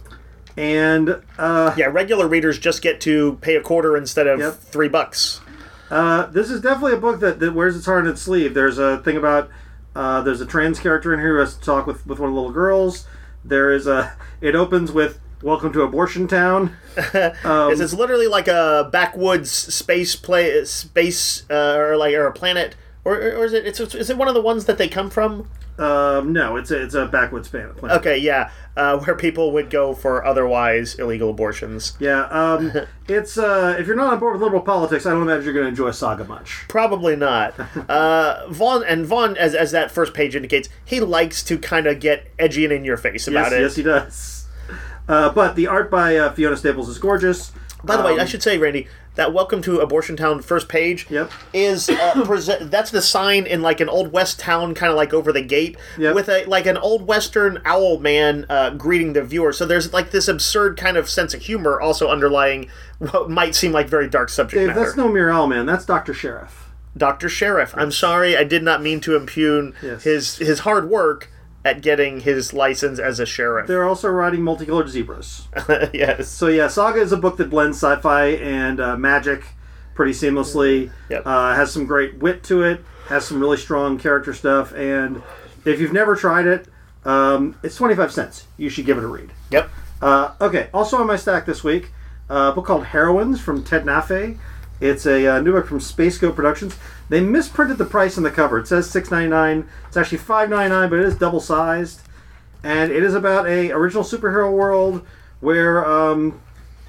and uh, Yeah, regular readers just get to pay a quarter instead of Yep. three bucks. Uh, this is definitely a book that, that wears its heart on its sleeve. There's a thing about uh, there's a trans character in here who has to talk with, with one of the little girls. There is a. It opens with "Welcome to Abortion Town." Um, It's, it's literally like a backwoods space play, space uh, or like or a planet, or, or is it? It's, is it one of the ones that they come from? um, no, it's a it's a backwoods planet. planet. Okay, yeah, uh, where people would go for otherwise illegal abortions. Yeah, um, it's uh, if you're not on board with liberal politics, I don't imagine you're going to enjoy Saga much. Probably not. Uh, Vaughn and Vaughn, as as that first page indicates, he likes to kind of get edgy and in your face about Yes, it. yes, he does. Uh, but the art by uh, Fiona Staples is gorgeous. By the way, Um, I should say, Randy, that "Welcome to Abortion Town" first page Yep. is uh, present. That's the sign in like an old west town, kind of like over the gate, Yep. with a like an old western owl man uh, greeting the viewer. So there's like this absurd kind of sense of humor also underlying what might seem like very dark subject Dave, matter. that's no mere owl man. That's Doctor Sheriff. Doctor Sheriff. I'm sorry, I did not mean to impugn Yes. his his hard work at getting his license as a sheriff. They're also riding multicolored zebras. Yes. So yeah, Saga is a book that blends sci-fi and uh, magic pretty seamlessly. Yep. Uh, has some great wit to it. Has some really strong character stuff. And if you've never tried it, um, it's twenty-five cents. You should give it a read. Yep. Uh, okay, also on my stack this week, uh, a book called Heroines from Ted Nafe. It's a uh, new book from Space Go Productions. They misprinted the price on the cover. It says six ninety-nine. It's actually five ninety-nine, but it is double sized. And it is about a original superhero world where um,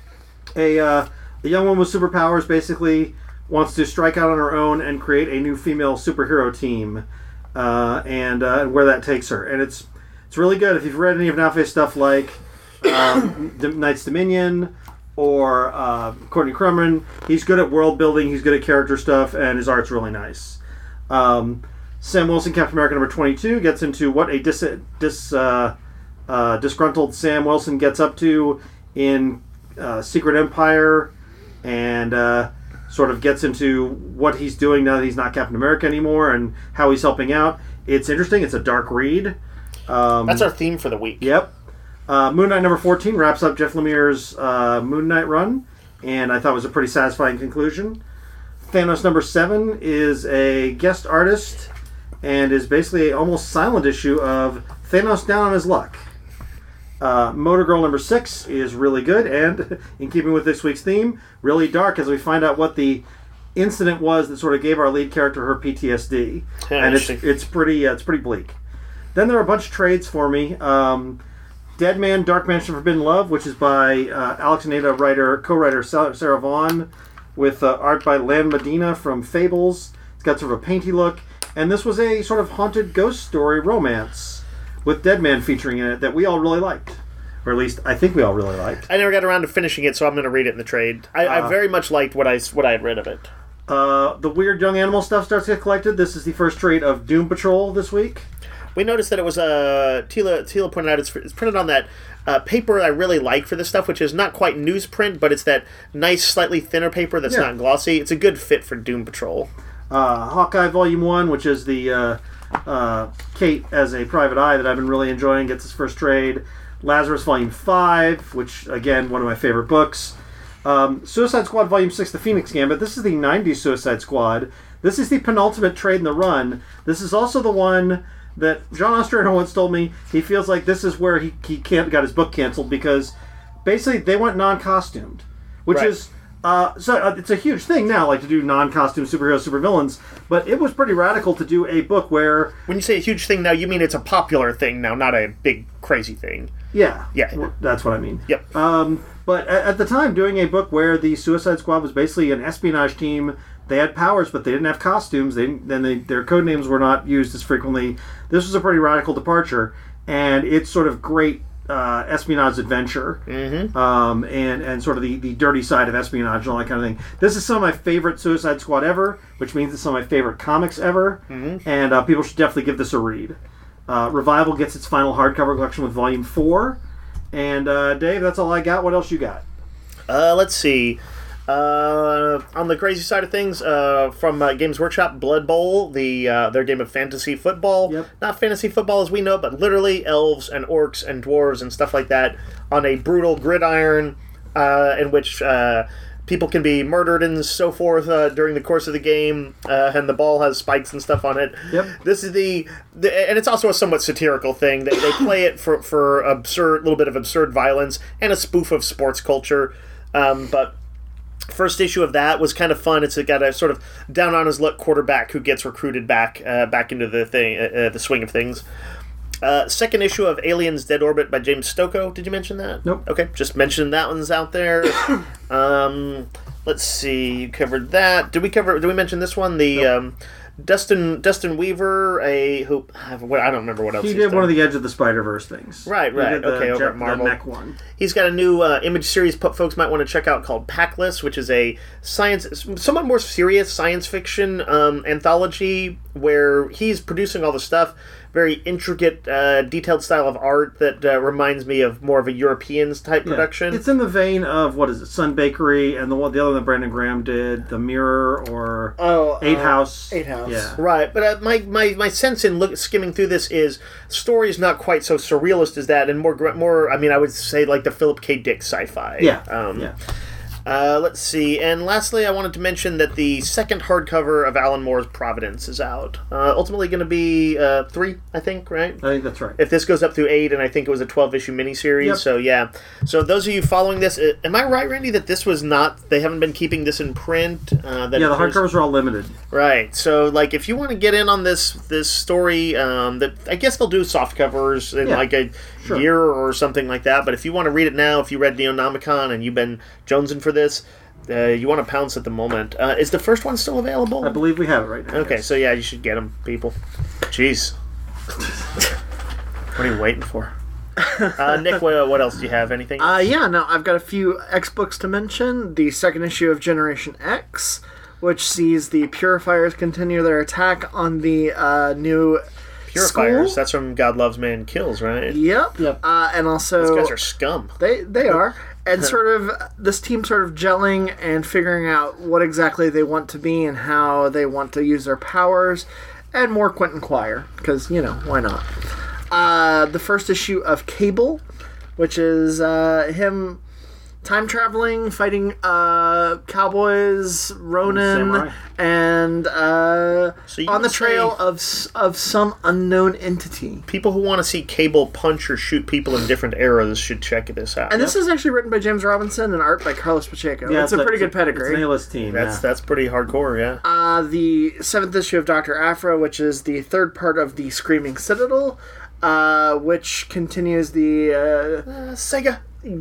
a, uh, a young woman with superpowers basically wants to strike out on her own and create a new female superhero team, uh, and uh, where that takes her. And it's it's really good. If you've read any of Nafe's stuff, like um, Knight's Dominion or uh, Courtney Crumrin, he's good at world building. He's good at character stuff, and his art's really nice. Um, Sam Wilson, Captain America number twenty-two, gets into what a dis, dis uh, uh, disgruntled Sam Wilson gets up to in uh, Secret Empire, and uh, sort of gets into what he's doing now that he's not Captain America anymore and how he's helping out. It's interesting. It's a dark read. Um, That's our theme for the week. Yep. Uh, Moon Knight number fourteen wraps up Jeff Lemire's uh, Moon Knight run, and I thought it was a pretty satisfying conclusion. Thanos number seven is a guest artist and is basically a almost silent issue of Thanos down on his luck. Uh, Motor Girl number six is really good, and in keeping with this week's theme, really dark as we find out what the incident was that sort of gave our lead character her P T S D, Yeah, and it's interesting. it's pretty uh, it's pretty bleak. Then there are a bunch of trades for me. Um, Dead Man, Dark Mansion, Forbidden Love, which is by uh, Alex and Ada writer, co-writer Sarah Sarah Vaughn, with uh, art by Lan Medina from Fables. It's got sort of a painty look, and this was a sort of haunted ghost story romance with Dead Man featuring in it that we all really liked, or at least I think we all really liked. I never got around to finishing it, so I'm going to read it in the trade. I, I Uh, very much liked what I what I had read of it. Uh, the weird young animal stuff starts to get collected. This is the first trade of Doom Patrol this week. We noticed that it was uh, Tila. Tila pointed out it's, it's printed on that uh, paper I really like for this stuff, which is not quite newsprint, but it's that nice, slightly thinner paper that's Yeah. not glossy. It's a good fit for Doom Patrol. Uh, Hawkeye Volume one, which is the uh, uh, Kate as a private eye that I've been really enjoying, gets its first trade. Lazarus Volume five, which, again, one of my favorite books. Um, Suicide Squad Volume six, The Phoenix Gambit. This is the nineties Suicide Squad. This is the penultimate trade in the run. This is also the one that John Ostrander once told me he feels like this is where he, he can't got his book canceled because basically they went non-costumed, which Right. is uh, so uh, it's a huge thing now, like to do non-costume superheroes, supervillains. But it was pretty radical to do a book where, When you say a huge thing now, you mean it's a popular thing now, not a big, crazy thing. yeah, Yeah. well, that's what I mean. Yep. Um, but at, at the time, doing a book where the Suicide Squad was basically an espionage team They had powers, but they didn't have costumes. They didn't, then they, their code names were not used as frequently. This was a pretty radical departure, and it's sort of great uh, espionage adventure, Mm-hmm. um, and and sort of the, the dirty side of espionage and all that kind of thing. This is some of my favorite Suicide Squad ever, which means it's some of my favorite comics ever, Mm-hmm. and uh, people should definitely give this a read. Uh, Revival gets its final hardcover collection with Volume Four, and uh, Dave, that's all I got. What else you got? Uh, let's see. Uh, on the crazy side of things, uh, from uh, Games Workshop, Blood Bowl, the uh, their game of fantasy football. Yep. Not fantasy football as we know, but literally elves and orcs and dwarves and stuff like that on a brutal gridiron, uh, in which uh, people can be murdered and so forth uh, during the course of the game, uh, and the ball has spikes and stuff on it. Yep. This is the, the and it's also a somewhat satirical thing. They, they play it for for absurd, little bit of absurd violence and a spoof of sports culture, um, but. First issue of that was kind of fun. It's got a sort of down on his luck quarterback who gets recruited back uh, back into the thing, uh, the swing of things. Uh, second issue of Aliens: Dead Orbit by James Stokoe. Did you mention that? Nope. Okay, just mention that one's out there. um, let's see. You covered that. Did we cover? Did we mention this one? The Nope. um, Dustin Dustin Weaver, a who I don't remember what else He he's did done. one of the Edge of the Spider-Verse things. Right, He right. did the Okay, over Jet- at Marvel. The mech one. He's got a new uh, image series po- folks might want to check out called Packless, which is a science, somewhat more serious science fiction um, anthology where he's producing all the stuff. Very intricate, uh, detailed style of art that uh, reminds me of more of a European type Yeah. production. It's in the vein of, what is it, Sun Bakery, and the one, the other one that Brandon Graham did, The Mirror, or Oh, Eight uh, House. Eight House. Yeah. Right, but uh, my, my, my sense in look, skimming through this is the story is not quite so surrealist as that, and more gr- more. I mean, I would say like the Philip K. Dick sci-fi. Yeah. Um, yeah. Uh, let's see, and lastly, I wanted to mention that the second hardcover of Alan Moore's Providence is out. Uh, ultimately, going to be uh, three, I think, right? I think that's right. If this goes up through eight, and I think it was a twelve-issue miniseries, Yep. so yeah. So those of you following this, uh, am I right, Randy, that this was not? They haven't been keeping this in print. Uh, that Yeah, the there's- hardcovers are all limited. Right. So, like, if you want to get in on this this story, um, that I guess they'll do soft covers in Yeah, like a sure. year or something like that. But if you want to read it now, if you read Neonomicon and you've been jonesing for this, uh, you want to pounce at the moment. Uh, is the first one still available? I believe we have it right now. Okay, yes. so yeah, you should get them, people. Jeez. What are you waiting for? Uh, Nick, what, what else do you have? Anything? Uh, yeah, no, I've got a few X books to mention. The second issue of Generation X, which sees the Purifiers continue their attack on the uh, new Purifiers. school. That's from God Loves Man Kills, right? Yep. Yep. Uh, and also, These guys are scum. they they are, and sort of this team sort of gelling and figuring out what exactly they want to be and how they want to use their powers, and more Quentin Quire because you know why not. Uh, the first issue of Cable, which is uh, him time traveling, fighting uh, cowboys, Ronin, Samurai. and uh, So you on the would trail say- of s- of some unknown entity. People who want to see Cable punch or shoot people in different eras should check this out. And this is actually written by James Robinson and art by Carlos Pacheco. Yeah, it's, a pretty good It's an pedigree. A-list team. That's yeah. that's pretty hardcore, yeah. Uh, the seventh issue of Doctor Aphra, which is the third part of the Screaming Citadel, uh, which continues the uh, Uh, Sega.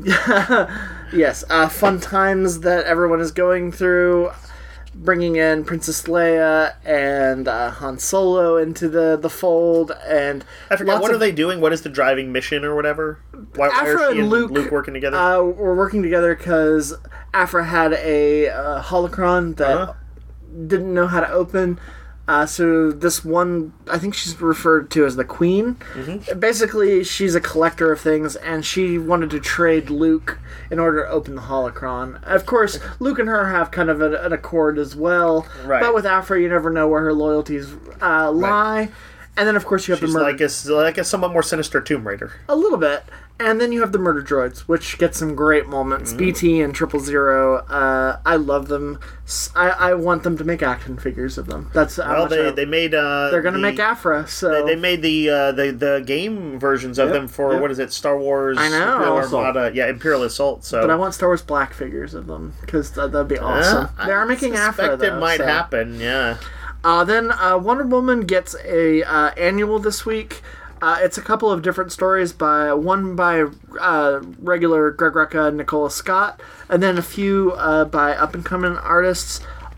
yes uh, fun times that everyone is going through, bringing in Princess Leia and uh, Han Solo into the, the fold, and I forgot. lots What of- are they doing? What is the driving mission or whatever? Why, why Aphra are she and Luke, Luke working together? Uh, we're working together because Aphra had a uh, holocron that Uh-huh. didn't know how to open. Uh, so this one, I think she's referred to as the Queen. Mm-hmm. Basically, she's a collector of things, and she wanted to trade Luke in order to open the holocron. Of course, Luke and her have kind of an, an accord as well. Right. But with Aphra, you never know where her loyalties uh, lie. And then, of course, you have She's the murder. like a, like a somewhat more sinister Tomb Raider. A little bit. And then you have the murder droids, which get some great moments. B T and Triple Zero, uh, I love them. S- I, I want them to make action figures of them. That's how Well, much they, I- they made uh, they're going to the- make Aphra, so... They, they made the uh, the the game versions of Yep, them for yep. what is it? Star Wars. I know. Imperial Assault. Armada. Yeah, Imperial Assault. So, But I want Star Wars black figures of them, because that, that'd be awesome. Uh, they are I making suspect Aphra, though. it might so. happen. Yeah. Uh, then uh, Wonder Woman gets a uh, annual this week. Uh, it's a couple of different stories by one by uh, regular Greg Rucka and Nicola Scott, and then a few uh, by up and coming artists.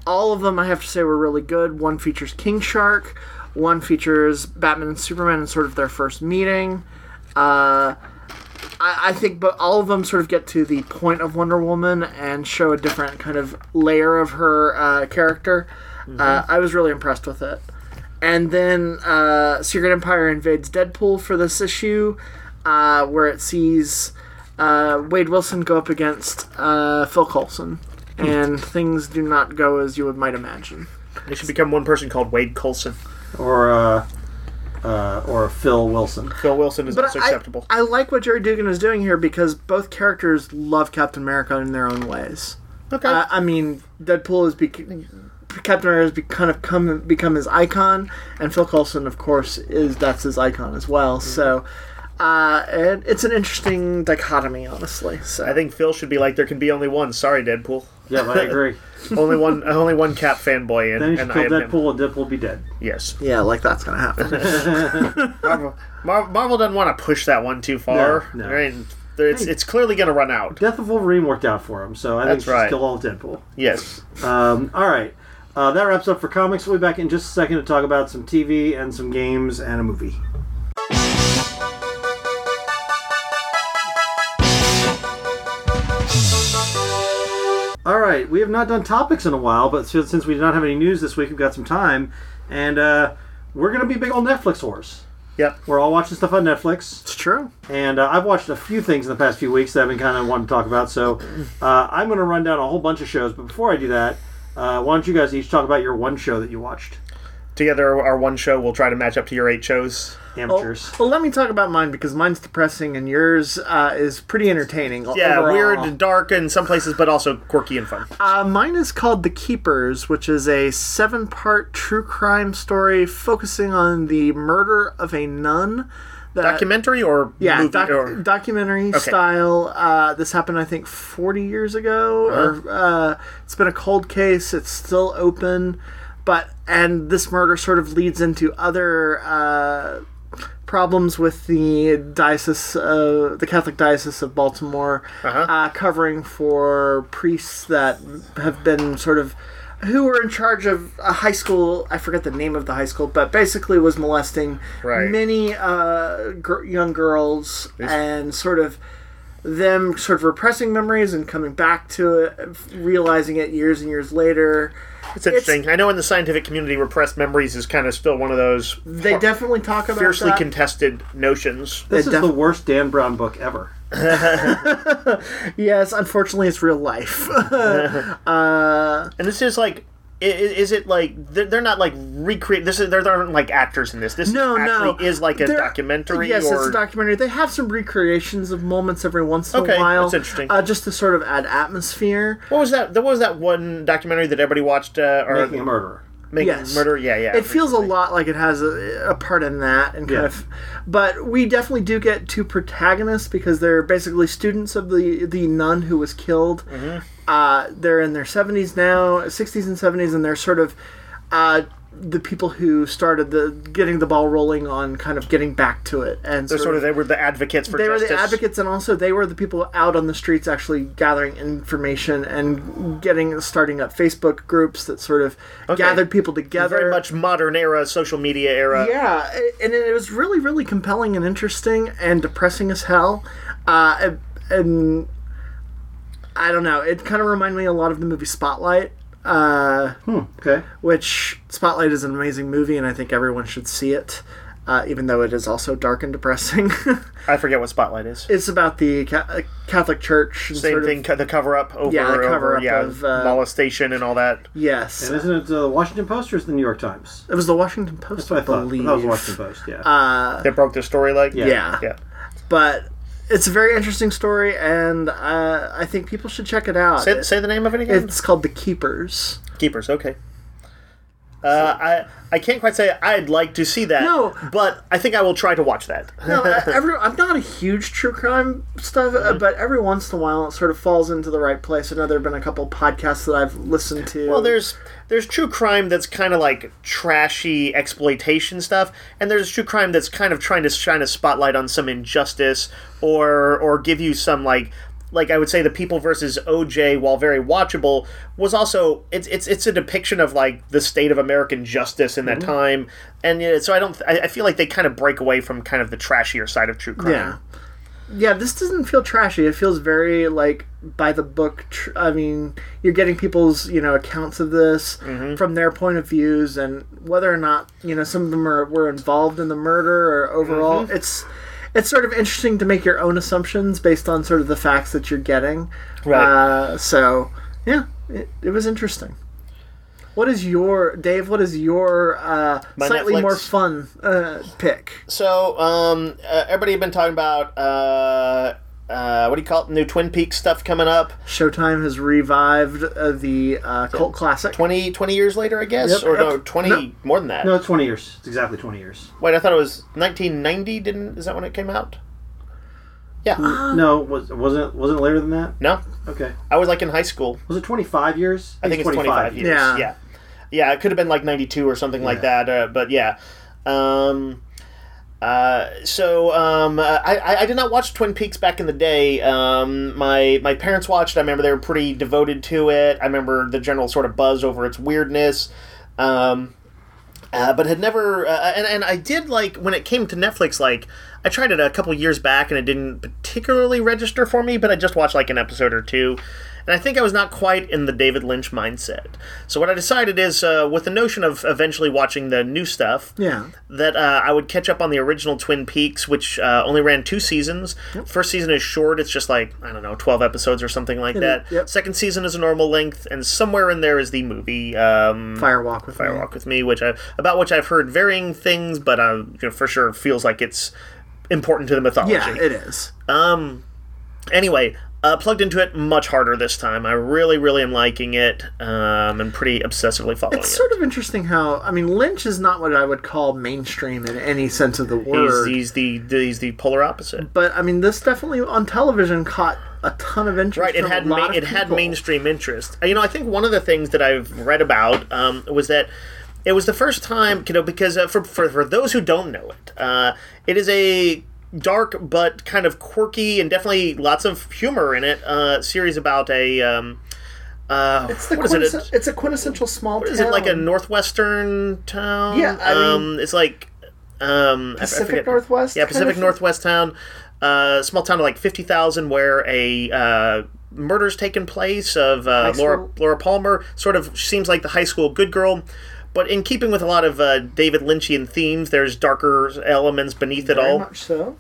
all of them, I have to say, were really good. One features King Shark. One features Batman and Superman in sort of their first meeting. Uh, I, I think, but all of them sort of get to the point of Wonder Woman and show a different kind of layer of her uh, character. Mm-hmm. Uh, I was really impressed with it. And then uh, Secret Empire invades Deadpool for this issue, uh, where it sees uh, Wade Wilson go up against uh, Phil Coulson. And things do not go as you would might imagine. They should become one person called Wade Coulson. Or, uh, uh, or Phil Wilson. Phil Wilson is But also I, acceptable. I like what Jerry Dugan is doing here because both characters love Captain America in their own ways. Okay. Uh, I mean, Deadpool has become... Captain America has be, kind of come become his icon, and Phil Coulson, of course, is that's his icon as well. Mm-hmm. So, uh, and it's an interesting dichotomy, honestly. So I think Phil should be like, there can be only one. Sorry, Deadpool. Yeah, I agree. only one, only one Cap fanboy, and, Then you should and I kill am Deadpool him. and Deadpool be dead. Yes. yeah, like that's gonna happen. Marvel, Mar- Marvel doesn't want to push that one too far. No, no. I mean, it's it's clearly going to run out. Death of Wolverine worked out for him, so I That's think right. just kill all of Deadpool. Yes. Um, all right. Uh, that wraps up for comics. We'll be back in just a second to talk about some T V and some games and a movie. All right, we have not done topics in a while, but since since we did not have any news this week, we've got some time, and uh, we're going to be big old Netflix whores. Yep. We're all watching stuff on Netflix. It's true. And uh, I've watched a few things in the past few weeks that I've been kind of wanting to talk about, so uh, I'm going to run down a whole bunch of shows, but before I do that, uh, why don't you guys each talk about your one show that you watched? Together, our one show will try to match up to your eight shows. Amateurs. Well, well, let me talk about mine because mine's depressing and yours uh, is pretty entertaining. Yeah, overall. weird and dark in some places, but also quirky and fun. Uh, mine is called The Keepers, which is a seven-part true crime story focusing on the murder of a nun. That, Documentary or yeah, movie? doc- or... documentary style. Uh, this happened, I think, forty years ago. Uh-huh. Or uh, it's been a cold case. It's still open, but and this murder sort of leads into other uh, problems with the diocese, uh, the Catholic Diocese of Baltimore, Uh-huh. uh, covering for priests that have been sort of. Who were in charge of a high school, I forget the name of the high school, but basically was molesting Right. many uh, gr- young girls and sort of them sort of repressing memories and coming back to it, realizing it years and years later. It's interesting. I know in the scientific community, repressed memories is kind of still one of those They definitely talk about fiercely that. contested notions. This It is def- the worst Dan Brown book ever. Yes, unfortunately, it's real life. uh, And this is like, i- i- is it like they're, they're not like recreate? This is there aren't like actors in this. This no, actually no, is like a They're- documentary. Yes, or... it's a documentary. They have some recreations of moments every once in Okay, a while. that's interesting. Uh, just to sort of add atmosphere. What was that? What was that one documentary that everybody watched? Uh, or Making a Murderer. Making Yes. Murder? Yeah, yeah. It feels a lot like it has a, a part in that, and kind Yeah. of, but we definitely do get two protagonists because they're basically students of the the nun who was killed. Mm-hmm. Uh, they're in their seventies now, sixties and seventies, and they're sort of uh, the people who started the getting the ball rolling on kind of getting back to it, and They're sort of they were the advocates for they justice. were the advocates, and also they were the people out on the streets actually gathering information and getting starting up Facebook groups that sort of Okay. gathered people together. Very much modern era, social media era. Yeah, and it was really, really compelling and interesting and depressing as hell. Uh, and, and I don't know, it kind of reminded me a lot of the movie Spotlight. Uh, Hmm, okay. which Spotlight is an amazing movie, and I think everyone should see it, uh, even though it is also dark and depressing. I forget what Spotlight is. It's about the Ca- Catholic Church. And Same sort of- thing, co- the cover up over, Yeah, the over cover-up yeah, of, uh, molestation and all that. Yes, And isn't it uh, the Washington Post or is it the New York Times? it was the Washington Post. That's what I thought. believe. That was the Washington Post, yeah. Uh, That broke the story like Yeah. yeah. yeah. but it's a very interesting story, and uh, I think people should check it out. Say, say the name of it again. It's called The Keepers. Keepers. Okay. Uh, I I can't quite say I'd like to see that. No. but I think I will try to watch that. No, uh, every, I'm not a huge true crime stuff, uh, but every once in a while it sort of falls into the right place. I know there have been a couple podcasts that I've listened to. Well, there's there's true crime that's kind of like trashy exploitation stuff, and there's true crime that's kind of trying to shine a spotlight on some injustice or or give you some like like I would say, The People versus O J, while very watchable, was also it's it's it's a depiction of like the state of American justice in that Mm-hmm. time, and you know, so I don't I, I feel like they kind of break away from kind of the trashier side of true crime. Yeah. Yeah, this doesn't feel trashy. It feels very, like, by the book. Tr- I mean, you're getting people's, you know, accounts of this Mm-hmm. from their point of views, and whether or not, you know, some of them are were involved in the murder or overall. Mm-hmm. It's it's sort of interesting to make your own assumptions based on sort of the facts that you're getting. Right. Uh, so, yeah, it, it was interesting. What is your, Dave, what is your uh, My slightly Netflix? more fun uh, pick? So, um, uh, everybody had been talking about, uh, uh, what do you call it, new Twin Peaks stuff coming up. Showtime has revived uh, the uh, cult classic. twenty, twenty years later, I guess? Yep. Or no, Yep. twenty, No. more than that. No, it's twenty years. It's exactly twenty years. Wait, I thought it was nineteen ninety, didn't, is that when it came out? Yeah. No, was wasn't it, wasn't it later than that? No? Okay. I was like in high school. Was it twenty-five years? I think it's twenty-five years. Yeah. Yeah. Yeah, it could have been like ninety-two or something like that, uh, but yeah. Um, uh, so um, uh, I, I did not watch Twin Peaks back in the day. Um, my my parents watched. I remember they were pretty devoted to it. I remember the general sort of buzz over its weirdness. Um, uh, but had never, uh, and, and I did like, when it came to Netflix, like, I tried it a couple years back and it didn't particularly register for me, but I just watched like an episode or two. And I think I was not quite in the David Lynch mindset. So what I decided is, uh, with the notion of eventually watching the new stuff, Yeah. that uh, I would catch up on the original Twin Peaks, which uh, only ran two seasons. First season is short; it's just like, I don't know, twelve episodes or something like that. yep. Second season is a normal length, and somewhere in there is the movie um, Firewalk with Me. Firewalk with Me, which I about which I've heard varying things, but uh, you know, for sure feels like it's important to the mythology. Yeah, it is. Um. Anyway, uh, plugged into it much harder this time. I really, really am liking it, um, and pretty obsessively following It's it. sort of interesting how, I mean, Lynch is not what I would call mainstream in any sense of the He's, word. he's the he's the polar opposite. But, I mean, this definitely on television caught a ton of interest. Right, it from had a lot ma- of it had people. mainstream interest. You know, I think one of the things that I've read about um, was that it was the first time, you know, because uh, for, for for those who don't know it, uh, it is a dark but kind of quirky and definitely lots of humor in it uh, series about a um, uh, It's, the what is it? quintess- it's a quintessential small What town. is it, like a northwestern town? Yeah, I mean- um, it's like um, I- I Pacific forget. Northwest Yeah, kind Pacific of? Northwest town. Uh, small town of like fifty thousand, where a uh, murder's taken place of uh, High Laura school? Laura Palmer. Sort of seems like the high school good girl. But in keeping with a lot of uh, David Lynchian themes, there's darker elements beneath it Very all. much so.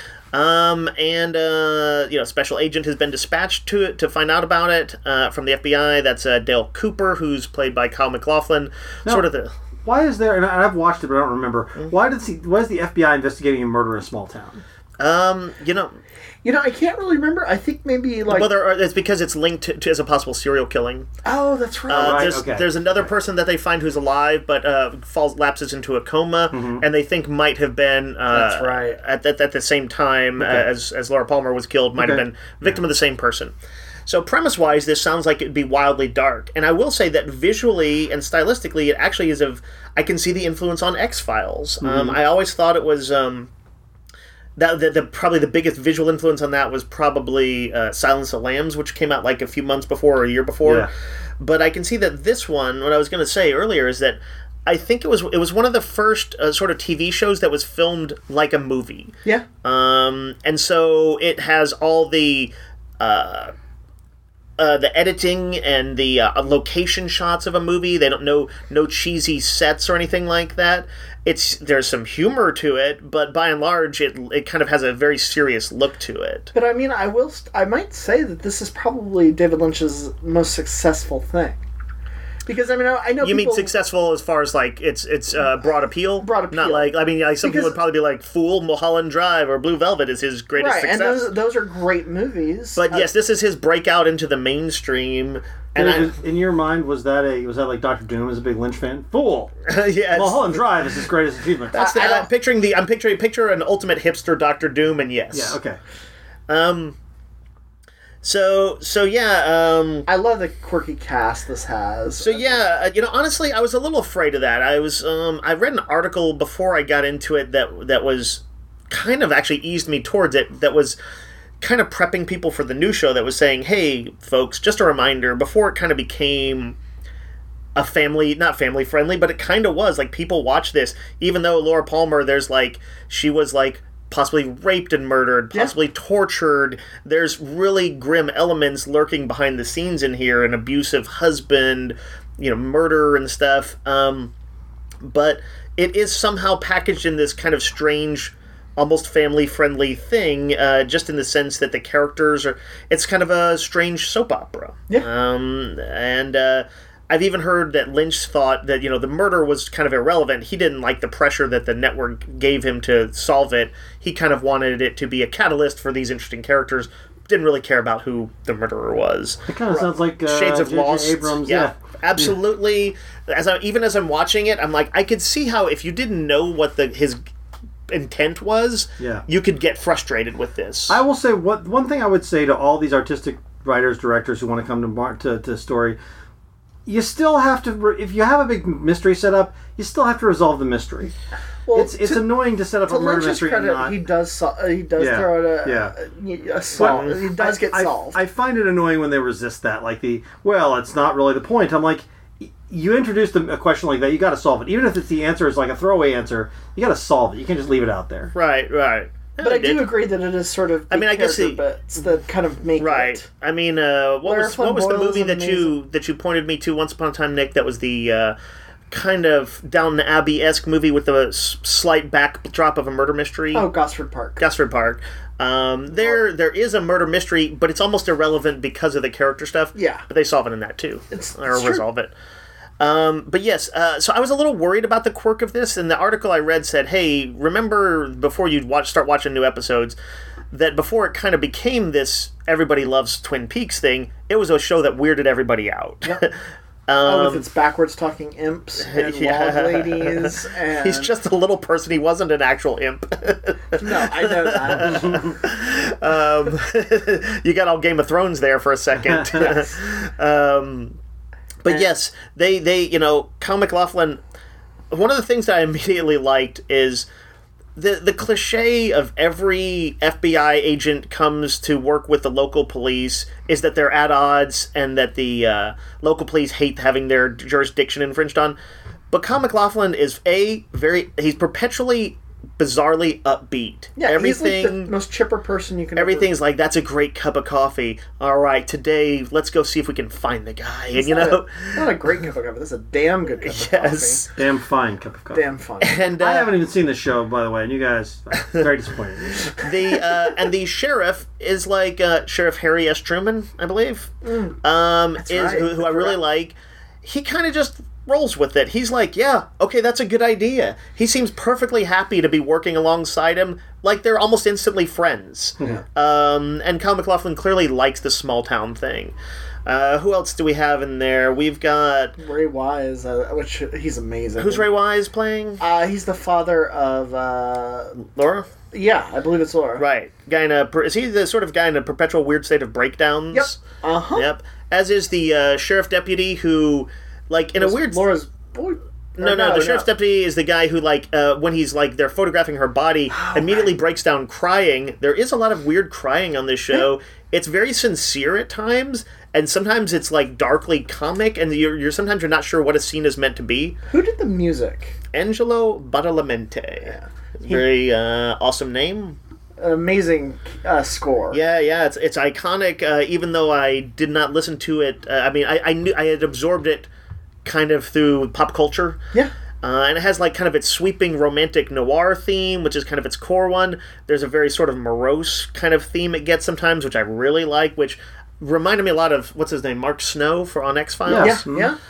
Um, and uh, you know, special agent has been dispatched to it to find out about it uh, from the F B I. That's uh, Dale Cooper, who's played by Kyle MacLachlan. Sort of the Why is there? And I- I've watched it, but I don't remember. Mm-hmm. Why did he, Why is the F B I investigating a murder in a small town? um, you know, You know, I can't really remember. I think maybe, like... whether or it's because it's linked to, to as a possible serial killing. oh, that's right. Uh, right, there's, okay. there's another person that they find who's alive, but uh, falls lapses into a coma, and they think might have been uh, That's right. at, at at the same time uh, as as Laura Palmer was killed, might have Okay. been victim of the same person. So premise wise, this sounds like it'd be wildly dark, and I will say that visually and stylistically, it actually is of I can see the influence on X Files. Um, I always thought it was. Um, That the, the probably the biggest visual influence on that was probably uh, Silence of the Lambs, which came out like a few months before or a year before. Yeah. But I can see that this one, what I was going to say earlier, is that I think it was it was one of the first uh, sort of T V shows that was filmed like a movie. yeah. Um, and so it has all the uh, uh, the editing and the uh, location shots of a movie. They don't know no cheesy sets or anything like that. It's there's some humor to it, but by and large, it it kind of has a very serious look to it. But, I mean, I will... St- I might say that this is probably David Lynch's most successful thing. Because, I mean, I, I know You people... mean successful as far as like it's it's uh, broad appeal? Broad appeal. Not like I mean, like some people Because- would probably be like Fool, Mulholland Drive, or Blue Velvet is his greatest Right, success. and those, those are great movies. But Uh, yes, this is his breakout into the mainstream. And And I, was- in your mind, was that a was that like Doctor Doom is a big Lynch fan? Fool! yeah, it's- Mulholland Drive is his greatest achievement. that's the, I don't- I'm picturing the I'm picturing picture an ultimate hipster Doctor Doom, and yes, yeah, okay. Um. So so yeah um. I love the quirky cast this has. So yeah, uh, you know, honestly, I was a little afraid of that. I was, um, I read an article before I got into it that that was kind of actually eased me towards it. That was kind of prepping people for the new show that was saying, hey, folks, just a reminder, before it kind of became a family, not family friendly, but it kind of was. Like, people watch this, even though Laura Palmer, there's like, she was like possibly raped and murdered, possibly yeah. tortured. There's really grim elements lurking behind the scenes in here, an abusive husband, you know, murder and stuff. Um, but it is somehow packaged in this kind of strange, almost family-friendly thing, uh, just in the sense that the characters are... It's kind of a strange soap opera. Yeah. Um, and uh, I've even heard that Lynch thought that, you know, the murder was kind of irrelevant. He didn't like the pressure that the network gave him to solve it. He kind of wanted it to be a catalyst for these interesting characters. Didn't really care about who the murderer was. It kind of sounds like uh, Shades of J J Lost. Abrams. Yeah, Yeah. absolutely. As I, even as I'm watching it, I'm like, I could see how if you didn't know what the his intent was, Yeah. you could get frustrated with this. I will say what one thing I would say to all these artistic writers, directors who want to come to mar- to, to story, you still have to, re- if you have a big mystery set up, you still have to resolve the mystery. Well, it's it's to, annoying to set up to a murder Lynch's mystery credit, and not. he does sol- he does Yeah, throw out a, yeah. a, a sol- But he does I- get I, solved. I find it annoying when they resist that. Like the, well, it's not really the point. I'm like, y- you introduced a a question like that, you got to solve it. Even if it's the answer is like a throwaway answer, you got to solve it. You can't just leave it out there. right, right. but I did. do agree that it is sort of the I mean, I guess character it- bits that kind of make Right. it. I mean, uh, what Lara was what was the Flynn Boyle movie is that you amazing. that you pointed me to once upon a time, Nick? That was the uh, kind of Downton Abbey-esque movie with the s- slight backdrop of a murder mystery. Oh, Gosford Park. Gosford Park. Um, there, there is a murder mystery, but it's almost irrelevant because of the character stuff. Yeah. but they solve it in that too, It's- or it's true. resolve it. Um, but yes, uh, so I was a little worried about the quirk of this, and the article I read said, "Hey, remember before you watch, start watching new episodes, that before it kind of became this everybody loves Twin Peaks thing, it was a show that weirded everybody out." Oh, um, with its backwards talking imps and yeah. log ladies. And... He's just a little person. He wasn't an actual imp. No, I know that. um, you got all Game of Thrones there for a second. um, but And- yes, they, they, you know, Kyle MacLachlan, one of the things that I immediately liked is the the cliche of every F B I agent comes to work with the local police is that they're at odds and that the uh, local police hate having their jurisdiction infringed on. But Kyle MacLachlan is a very he's perpetually bizarrely upbeat. Yeah, everything he's like the most chipper person you can everything's ever... like, that's a great cup of coffee. All right, today let's go see if we can find the guy. And you not know, a, not a great cup of coffee. That's a damn good cup of yes. coffee. Damn fine cup of coffee. Damn fun. And uh, I haven't even seen the show, by the way, and you guys, I'm very disappointed. the uh, and the sheriff is like uh, Sheriff Harry S. Truman, I believe. Um, is right. who, who I I really forgot. like. He kind of just rolls with it. He's like, yeah, okay, that's a good idea. He seems perfectly happy to be working alongside him, like they're almost instantly friends. Um, and Kyle MacLachlan clearly likes the small town thing. Uh, who else do we have in there? We've got Ray Wise, uh, which he's amazing. who's Ray Wise playing? Uh, he's the father of. Uh, Laura. yeah, I believe it's Laura. Right, guy in a per- is he the sort of guy in a perpetual weird state of breakdowns? Yep. Uh huh. Yep. As is the uh, sheriff deputy who, like, in a weird. Laura's boy. No, no, the sheriff's deputy is the guy who, like, uh, when he's, like, they're photographing her body, immediately breaks down crying. There is a lot of weird crying on this show. It's very sincere at times, and sometimes it's, like, darkly comic, and you're, you're sometimes you're not sure what a scene is meant to be. Who did the music? Angelo Badalamenti. Very uh, awesome name. An amazing uh, score. Yeah, yeah, it's it's iconic. Uh, even though I did not listen to it, uh, I mean, I, I knew I had absorbed it kind of through pop culture. Yeah. Uh, and it has like kind of its sweeping romantic noir theme, which is kind of its core one. There's a very sort of morose kind of theme it gets sometimes, which I really like, which reminded me a lot of, what's his name, Mark Snow for On X-Files. Yes. Yeah. Yeah.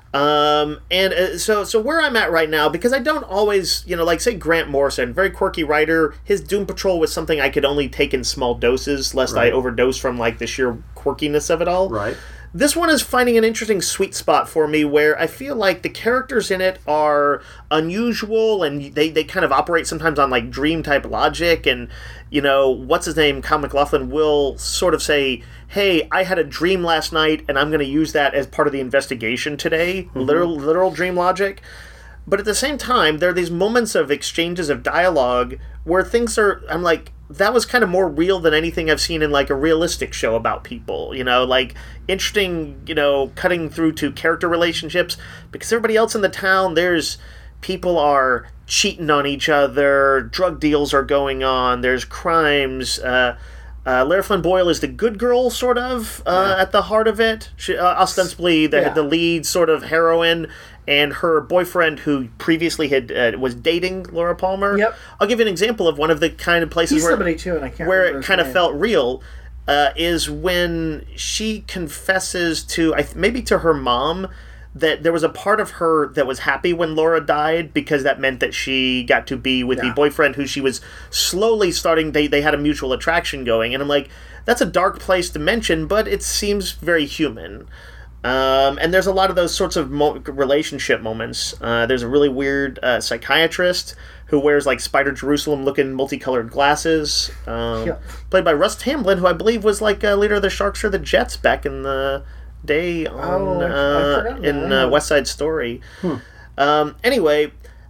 Um, and uh, so, so where I'm at right now, because I don't always, you know, like say Grant Morrison, very quirky writer. His Doom Patrol was something I could only take in small doses, lest I Right. overdose from like the sheer quirkiness of it all. Right. This one is finding an interesting sweet spot for me where I feel like the characters in it are unusual and they, they kind of operate sometimes on like dream type logic. And, you know, what's his name? Kyle MacLachlan will sort of say, hey, I had a dream last night and I'm going to use that as part of the investigation today. Mm-hmm. Literal, literal dream logic. But at the same time, there are these moments of exchanges of dialogue where things are, I'm like, that was kind of more real than anything I've seen in like a realistic show about people, you know, like interesting, you know, cutting through to character relationships, because everybody else in the town, there's people are cheating on each other, drug deals are going on, there's crimes. uh Uh, Lara Flynn Boyle is the good girl, sort of, uh, yeah. at the heart of it. She, uh, ostensibly, the, yeah. the lead sort of heroine, and her boyfriend, who previously had uh, was dating Laura Palmer. Yep. I'll give you an example of one of the kind of places He's where somebody too, and I can't where remember it his kind of name. felt real. Uh, is when she confesses to, I th- maybe to her mom, that there was a part of her that was happy when Laura died, because that meant that she got to be with Yeah. the boyfriend who she was slowly starting, they, they had a mutual attraction going. And I'm like, that's a dark place to mention, but it seems very human. Um, and there's a lot of those sorts of mo- relationship moments. Uh, there's a really weird uh, psychiatrist who wears like Spider Jerusalem looking multicolored glasses, um, Yeah. played by Russ Tamblyn, who I believe was like a leader of the Sharks or the Jets back in the day on Oh, I- I uh, forgot in that. uh, West Side Story. Um, anyway,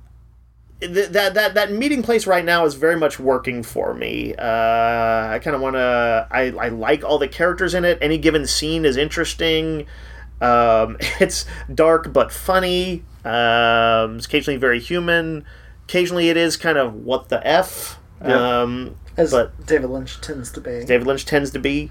th- that that that meeting place right now is very much working for me. Uh, I kind of want to. I I like all the characters in it. Any given scene is interesting. Um, it's dark but funny. Um, it's occasionally very human. Occasionally it is kind of what the f. Yep. Um, As but David Lynch tends to be. David Lynch tends to be.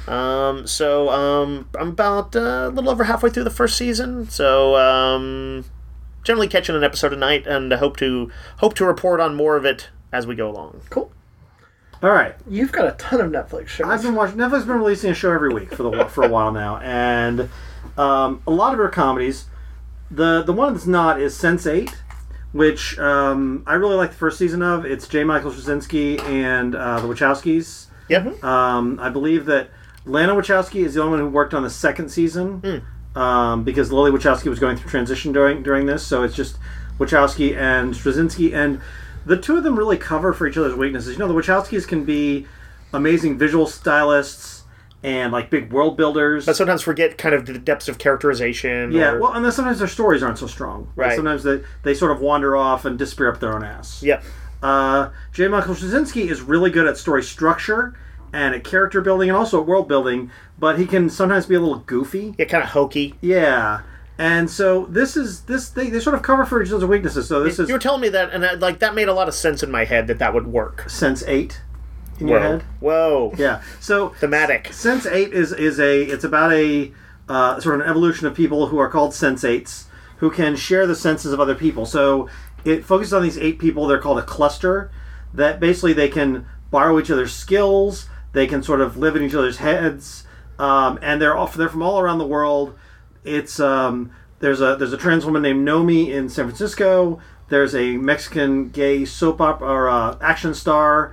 Um, so um, I'm about uh, a little over halfway through the first season. So um, generally catching an episode a night, and I hope to hope to report on more of it as we go along. Cool. All right. You've got a ton of Netflix shows. I've been watching. Netflix has been releasing a show every week for the for a while now, and um, a lot of it are comedies. The the one that's not is Sense eight, which um, I really like the first season of. It's J. Michael Straczynski and uh, the Wachowskis. Yep. Um, I believe that Lana Wachowski is the only one who worked on the second season, mm. um, because Lily Wachowski was going through transition during during this. So it's just Wachowski and Straczynski, and the two of them really cover for each other's weaknesses. You know, the Wachowskis can be amazing visual stylists and like big world builders, But sometimes forget kind of the depths of characterization. yeah, or- well, and then sometimes their stories aren't so strong. Like, Right. sometimes they, they sort of wander off and disappear up their own ass. Yep. Uh, J. Michael Straczynski is really good at story structure and at character building and also at world building, but he can sometimes be a little goofy. Yeah, kind of hokey. Yeah. And so this is, this they, they sort of cover for each other's weaknesses. So this is You were telling me that, and I, like that made a lot of sense in my head that that would work. Sense eight in Whoa. your head. Whoa. Yeah. So Thematic. Sense eight is is a it's about a uh, sort of an evolution of people who are called sensates who can share the senses of other people. So it focuses on these eight people. They're called a cluster. That basically they can borrow each other's skills. They can sort of live in each other's heads, um, and they're all they're from all around the world. It's um, there's a there's a trans woman named Nomi in San Francisco. There's a Mexican gay soap opera or uh, action star.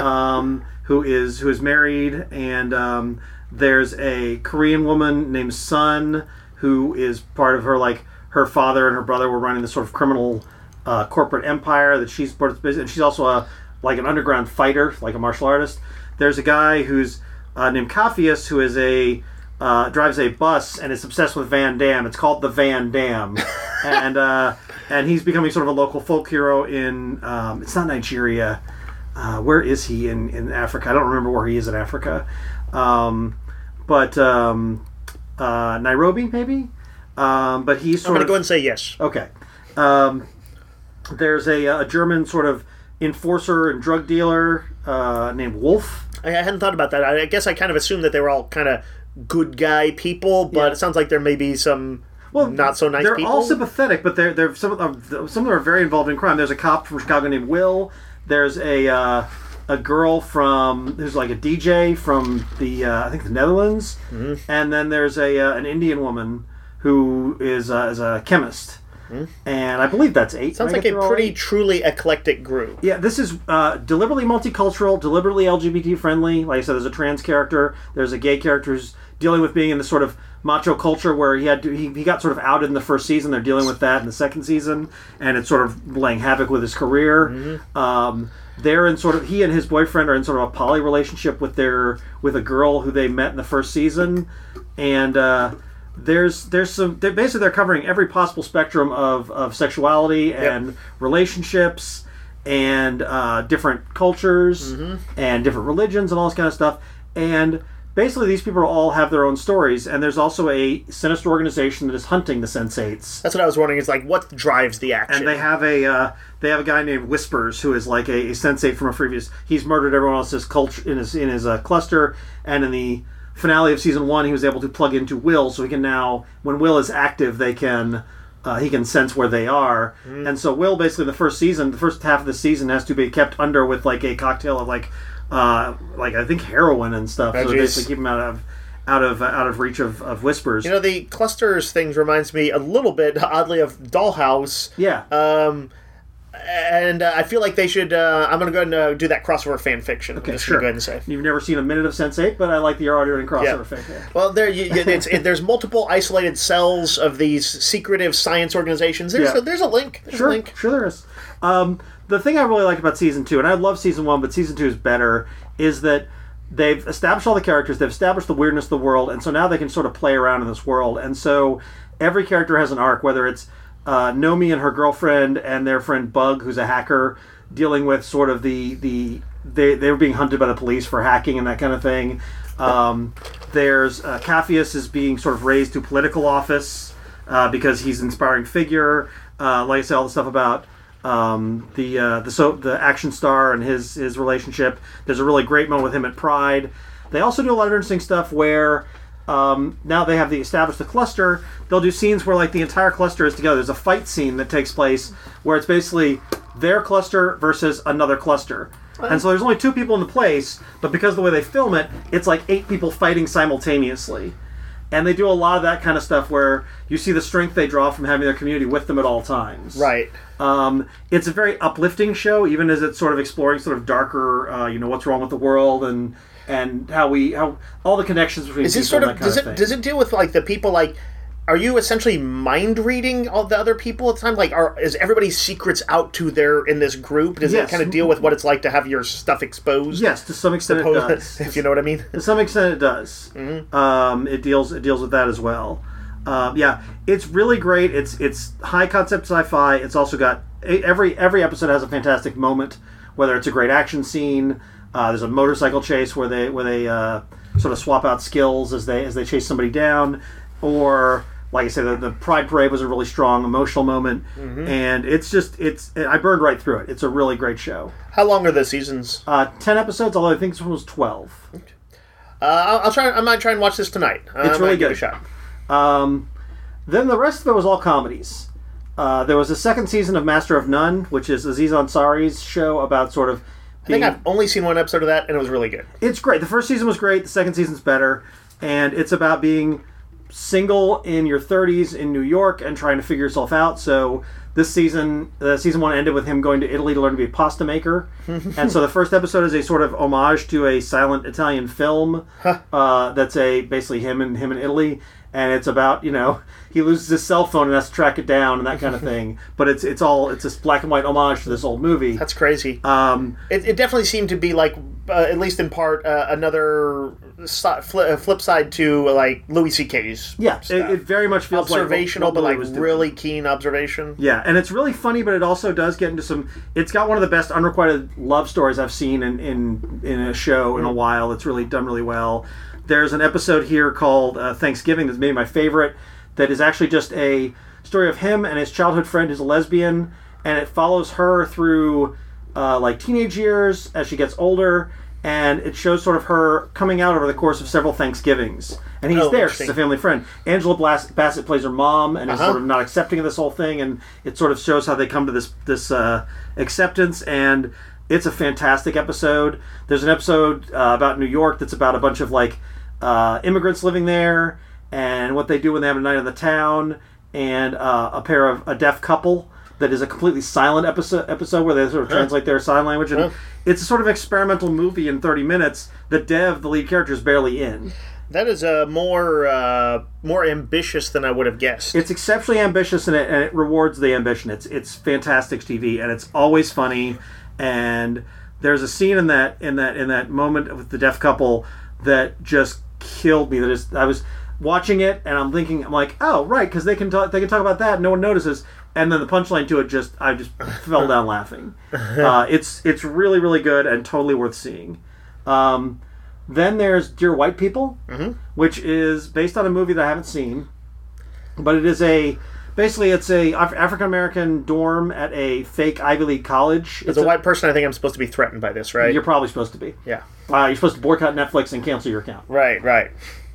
Um, who is who is married, and um, there's a Korean woman named Sun who is part of her like her father and her brother were running this sort of criminal uh, corporate empire that she's part of, and she's also a like an underground fighter, like a martial artist. There's a guy who's uh, named Capheus who is a uh, drives a bus and is obsessed with Van Damme. It's called the Van Damme, and uh, and he's becoming sort of a local folk hero in um, it's not Nigeria. Uh, where is he in, in Africa? I don't remember where he is in Africa. Um, but um, uh, Nairobi, maybe? Um, but he's I'm sort going to of... go and say yes. Okay. Um, there's a, a German sort of enforcer and drug dealer uh, named Wolf. I I hadn't thought about that. I I guess I kind of assumed that they were all kind of good guy people, but Yeah. it sounds like there may be some Well, not so nice they're people. all sympathetic, but they're, they're some, of them, some of them are very involved in crime. There's a cop from Chicago named Will. There's a uh, a girl from there's like a D J from the uh, I think the Netherlands, mm-hmm. and then there's a uh, an Indian woman who is uh, is a chemist, mm-hmm. and I believe that's eight. Sounds right? like a They're all pretty eight? truly eclectic group. Yeah, this is uh, deliberately multicultural, deliberately L G B T friendly. Like I said, there's a trans character, there's a gay character who's dealing with being in this sort of macho culture where he had to, he, he got sort of outed in the first season. They're dealing with that in the second season, and it's sort of laying havoc with his career. Mm-hmm. Um, they're in sort of he and his boyfriend are in sort of a poly relationship with their with a girl who they met in the first season, and uh, there's there's some they're, basically they're covering every possible spectrum of, of sexuality and yep. relationships. and uh, different cultures Mm-hmm. and different religions and all this kind of stuff. And basically, these people all have their own stories, and there's also a sinister organization that is hunting the sensates. That's what I was wondering. Is like what drives the action? And they have a uh, they have a guy named Whispers who is like a, a sensate from a previous. He's murdered everyone else's culture in his in his uh, cluster, and in the finale of season one, he was able to plug into Will, so he can now, when Will is active, they can. Uh, he can sense where they are, mm. and so Will basically the first season, the first half of the season has to be kept under with like a cocktail of like, uh, like I think heroin and stuff, oh, so geez. basically keep him out of, out of, uh, out of reach of, of Whispers. You know, the clusters things reminds me a little bit, oddly, of Dollhouse. Yeah. Um, and uh, I feel like they should. Uh, I'm going to go ahead and uh, do that crossover fan fiction. Okay, I'm just sure. gonna go ahead and say. You've never seen a minute of sense eight, but I like the audio and crossover Yeah. fan. Yeah. Well, there, you, you- it's, it, there's multiple isolated cells of these secretive science organizations. There's, Yeah. a, there's a link. There's Sure, a link. sure there is. Um, the thing I really like about season two, and I love season one, but season two is better, is that they've established all the characters, they've established the weirdness of the world, and so now they can sort of play around in this world. And so every character has an arc, whether it's uh, Nomi and her girlfriend and their friend Bug, who's a hacker, dealing with sort of the the they they were being hunted by the police for hacking and that kind of thing. Um, there's uh, Capheus is being sort of raised to political office uh, because he's an inspiring figure. Uh, like I said, all the stuff about um, the uh, the so the action star and his his relationship. There's a really great moment with him at Pride. They also do a lot of interesting stuff where um, now they have the established the cluster. They'll do scenes where like the entire cluster is together. There's a fight scene that takes place where it's basically their cluster versus another cluster. And so there's only two people in the place, but because of the way they film it, it's like eight people fighting simultaneously. And they do a lot of that kind of stuff where you see the strength they draw from having their community with them at all times. Right. Um, it's a very uplifting show, even as it's sort of exploring sort of darker, uh, you know, what's wrong with the world and and how we how all the connections between Is people it sort and of that kind does of it thing. does it deal with like the people like? Are you essentially mind reading all the other people at the time? Like, are is everybody's secrets out to their in this group? Does Yes. it kind of deal with what it's like to have your stuff exposed? Yes, to some extent it does. If you know what I mean. To some extent, it does. Mm-hmm. Um, it deals it deals with that as well. Um, yeah, it's really great. It's it's high concept sci-fi. It's also got every every episode has a fantastic moment. Whether it's a great action scene, uh, there's a motorcycle chase where they where they uh, sort of swap out skills as they as they chase somebody down, or like I said, the, the Pride Parade was a really strong emotional moment, Mm-hmm. and it's just it's I burned right through it. It's a really great show. How long are the seasons? Uh, Ten episodes, although I think this one was twelve. Uh, I'll, I'll try. I might try and watch this tonight. Uh, It's I really might give it good. a shot. Um, then the rest of it was all comedies. Uh, there was a second season of Master of None, which is Aziz Ansari's show about sort of I think being... I've only seen one episode of that, and it was really good. It's great. The first season was great. The second season's better. And it's about being single in your thirties in New York and trying to figure yourself out. So this season, uh, season one ended with him going to Italy to learn to be a pasta maker. And so the first episode is a sort of homage to a silent Italian film uh, that's a basically him and him in Italy. And it's about, you know, he loses his cell phone and has to track it down and that kind of thing. But it's it's all, it's this black and white homage to this old movie. That's crazy. Um, It, it definitely seemed to be like, uh, at least in part, uh, another si- fli- uh, flip side to uh, like Louis C K's. yeah, it, stuff. it very much feels observational, like what, what but like Louis was doing. really keen observation. Yeah, and it's really funny, but it also does get into some. It's got one of the best unrequited love stories I've seen in in, in a show in a while. It's really done really well. There's an episode here called uh, Thanksgiving that's maybe my favorite. That is actually just a story of him and his childhood friend who's a lesbian, and it follows her through uh, like teenage years as she gets older, and it shows sort of her coming out over the course of several Thanksgivings. And he's Oh, there, interesting. she's a family friend. Angela Blas- Bassett plays her mom and is Uh-huh. sort of not accepting of this whole thing, and it sort of shows how they come to this this uh, acceptance, and it's a fantastic episode. There's an episode uh, about New York that's about a bunch of like uh, immigrants living there and what they do when they have a night in the town, and uh, a pair of a deaf couple that is a completely silent episode episode where they sort of translate their sign language, and Huh. it's a sort of experimental movie in thirty minutes that Dev, the lead character, is barely in. That is uh, more uh, more ambitious than I would have guessed. It's exceptionally ambitious, and it, and it rewards the ambition. It's it's fantastic T V, and it's always funny. And there's a scene in that in that in that moment with the deaf couple that just killed me. That is, I was watching it, and I'm thinking, I'm like, oh right, because they can talk, they can talk about that, and no one notices. and then the punchline to it just I just fell down laughing. Uh, it's it's really really good and totally worth seeing. Um, then there's Dear White People, mm-hmm. which is based on a movie that I haven't seen, but it is a basically it's a Af- African American dorm at a fake Ivy League college. As It's a white person, I think I'm supposed to be threatened by this, right? You're probably supposed to be. Yeah. Uh, you're supposed to boycott Netflix and cancel your account. Right, right.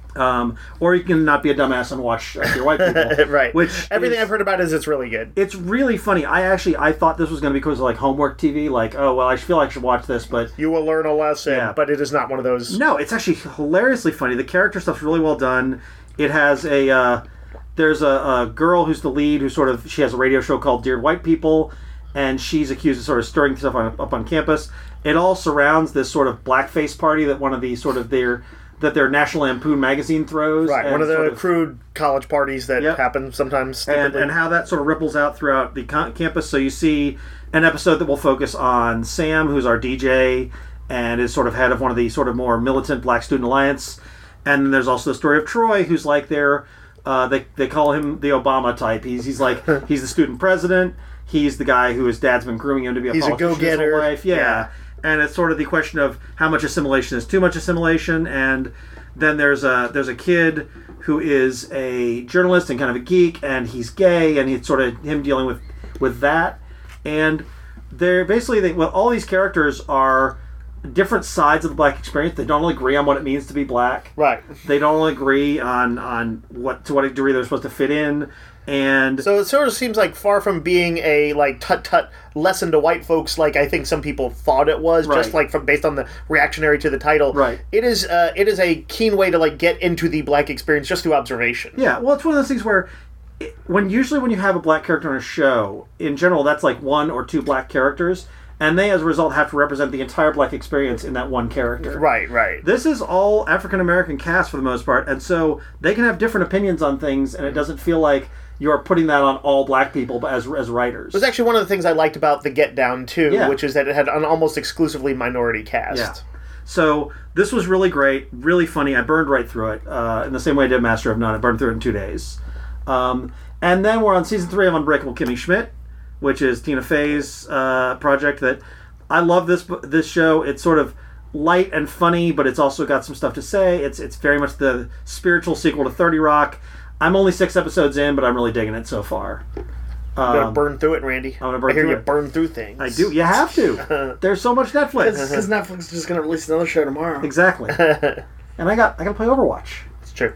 Um, or you can not be a dumbass and watch uh, Dear White People. Right. Which Everything is, I've heard about is it's really good. It's really funny. I actually I thought this was going to be because of like homework T V. Like, oh well, I feel like I should watch this, but You will learn a lesson, Yeah. but it is not one of those. no, it's actually hilariously funny. The character stuff's really well done. It has a uh, there's a, a girl who's the lead who sort of she has a radio show called Dear White People, and she's accused of sort of stirring stuff on, up on campus. It all surrounds this sort of blackface party that one of the sort of their that their National Lampoon magazine throws. Right, and one of the sort crude college parties that Yep. happen sometimes. and, stupidly. and how that sort of ripples out throughout the con- campus. So you see an episode that will focus on Sam, who's our D J, and is sort of head of one of the sort of more militant Black Student Alliance. And then there's also the story of Troy, who's like their, uh, they, they call him the Obama type. He's he's like, he's the student president. He's the guy who his dad's been grooming him to be a He's a politician his whole go-getter. life. Yeah. Yeah. And it's sort of the question of how much assimilation is too much assimilation. And then there's a there's a kid who is a journalist and kind of a geek, and he's gay, and it's sort of him dealing with with that. And they're basically they, well, all these characters are different sides of the Black experience. They don't all agree on what it means to be Black. right. They don't all agree on on what to what degree they're supposed to fit in. And So it sort of seems like far from being a like tut tut lesson to white folks, like I think some people thought it was, just Right. like from based on the reactionary to the title. Right. It is uh, it is a keen way to like get into the Black experience just through observation. yeah, well, it's one of those things where it, when usually when you have a Black character on a show, in general, that's like one or two Black characters, and they as a result have to represent the entire Black experience in that one character. Right. Right. This is all African American cast for the most part, and so they can have different opinions on things, and it doesn't feel like you're putting that on all Black people as as writers. It was actually one of the things I liked about the Get Down too, Yeah. which is that it had an almost exclusively minority cast. Yeah. So this was really great, really funny. I burned right through it uh, in the same way I did Master of None. I burned through it in two days. Um, and then we're on season three of Unbreakable Kimmy Schmidt, which is Tina Fey's uh, project. That I love this this show. It's sort of light and funny, but it's also got some stuff to say. It's it's very much the spiritual sequel to thirty Rock. I'm only six episodes in, but I'm really digging it so far. I'm gonna Um, burn through it, Randy. I'm gonna burn I hear through you it. burn through things. I do. You have to. There's so much Netflix. Because Netflix is just going to release another show tomorrow. Exactly. And I got I got to play Overwatch. It's true.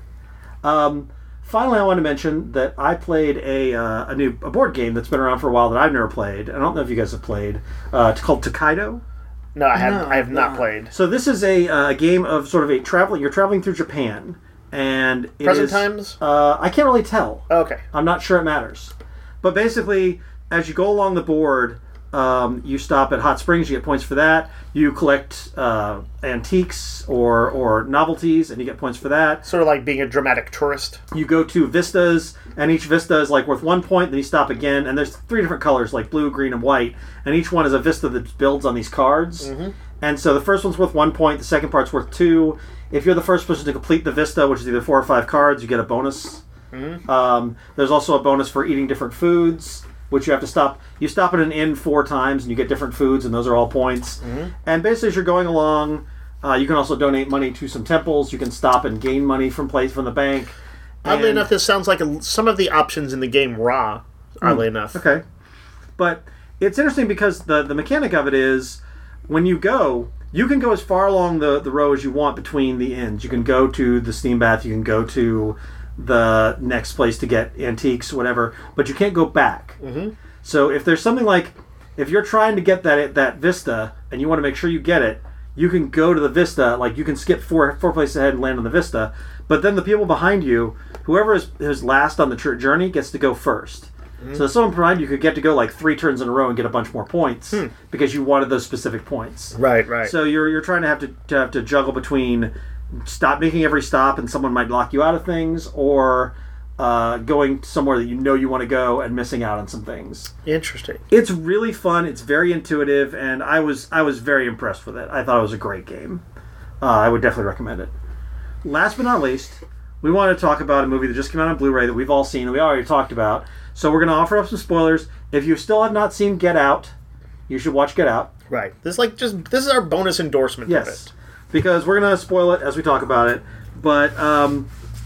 Um, finally, I want to mention that I played a uh, a new a board game that's been around for a while that I've never played. I don't know if you guys have played. Uh, it's called Tokaido. No, I have. No, I have not no. played. So this is a uh, game of sort of a traveling. You're traveling through Japan, and it Present is- times? Uh, I can't really tell. Okay. I'm not sure it matters. But basically, as you go along the board, um, you stop at hot springs, you get points for that. You collect uh, antiques or, or novelties, and you get points for that. Sort of like being a dramatic tourist. You go to vistas, and each vista is like worth one point, then you stop again, and there's three different colors, like blue, green, and white, and each one is a vista that builds on these cards. Mm-hmm. And so the first one's worth one point, the second part's worth two. If you're the first person to complete the vista, which is either four or five cards, you get a bonus. Mm-hmm. Um, there's also a bonus for eating different foods, which you have to stop. You stop at an inn four times, and you get different foods, and those are all points. Mm-hmm. And basically, as you're going along, uh, you can also donate money to some temples. You can stop and gain money from place from the bank. Oddly And- enough, this sounds like a, some of the options in the game Raw. Oddly enough. Okay. But it's interesting because the, the mechanic of it is when you go, you can go as far along the, the row as you want between the inns. You can go to the steam bath, you can go to the next place to get antiques, whatever, but you can't go back. Mm-hmm. So if there's something like, if you're trying to get that that vista and you want to make sure you get it, you can go to the vista, like you can skip four four places ahead and land on the vista, but then the people behind you, whoever is, is last on the tr- journey gets to go first. Mm-hmm. So someone behind you could get to go like three turns in a row and get a bunch more points Hmm. because you wanted those specific points. Right, right. So you're you're trying to have to, to have to juggle between stop making every stop and someone might lock you out of things, or uh, going somewhere that you know you want to go and missing out on some things. Interesting. It's really fun. It's very intuitive, and I was I was very impressed with it. I thought it was a great game. Uh, I would definitely recommend it. Last but not least, we want to talk about a movie that just came out on Blu-ray that we've all seen and we already talked about. So we're going to offer up some spoilers. If you still have not seen Get Out, you should watch Get Out. Right. This is like just this is our bonus endorsement yes, of it. Because we're going to spoil it as we talk about it. But um,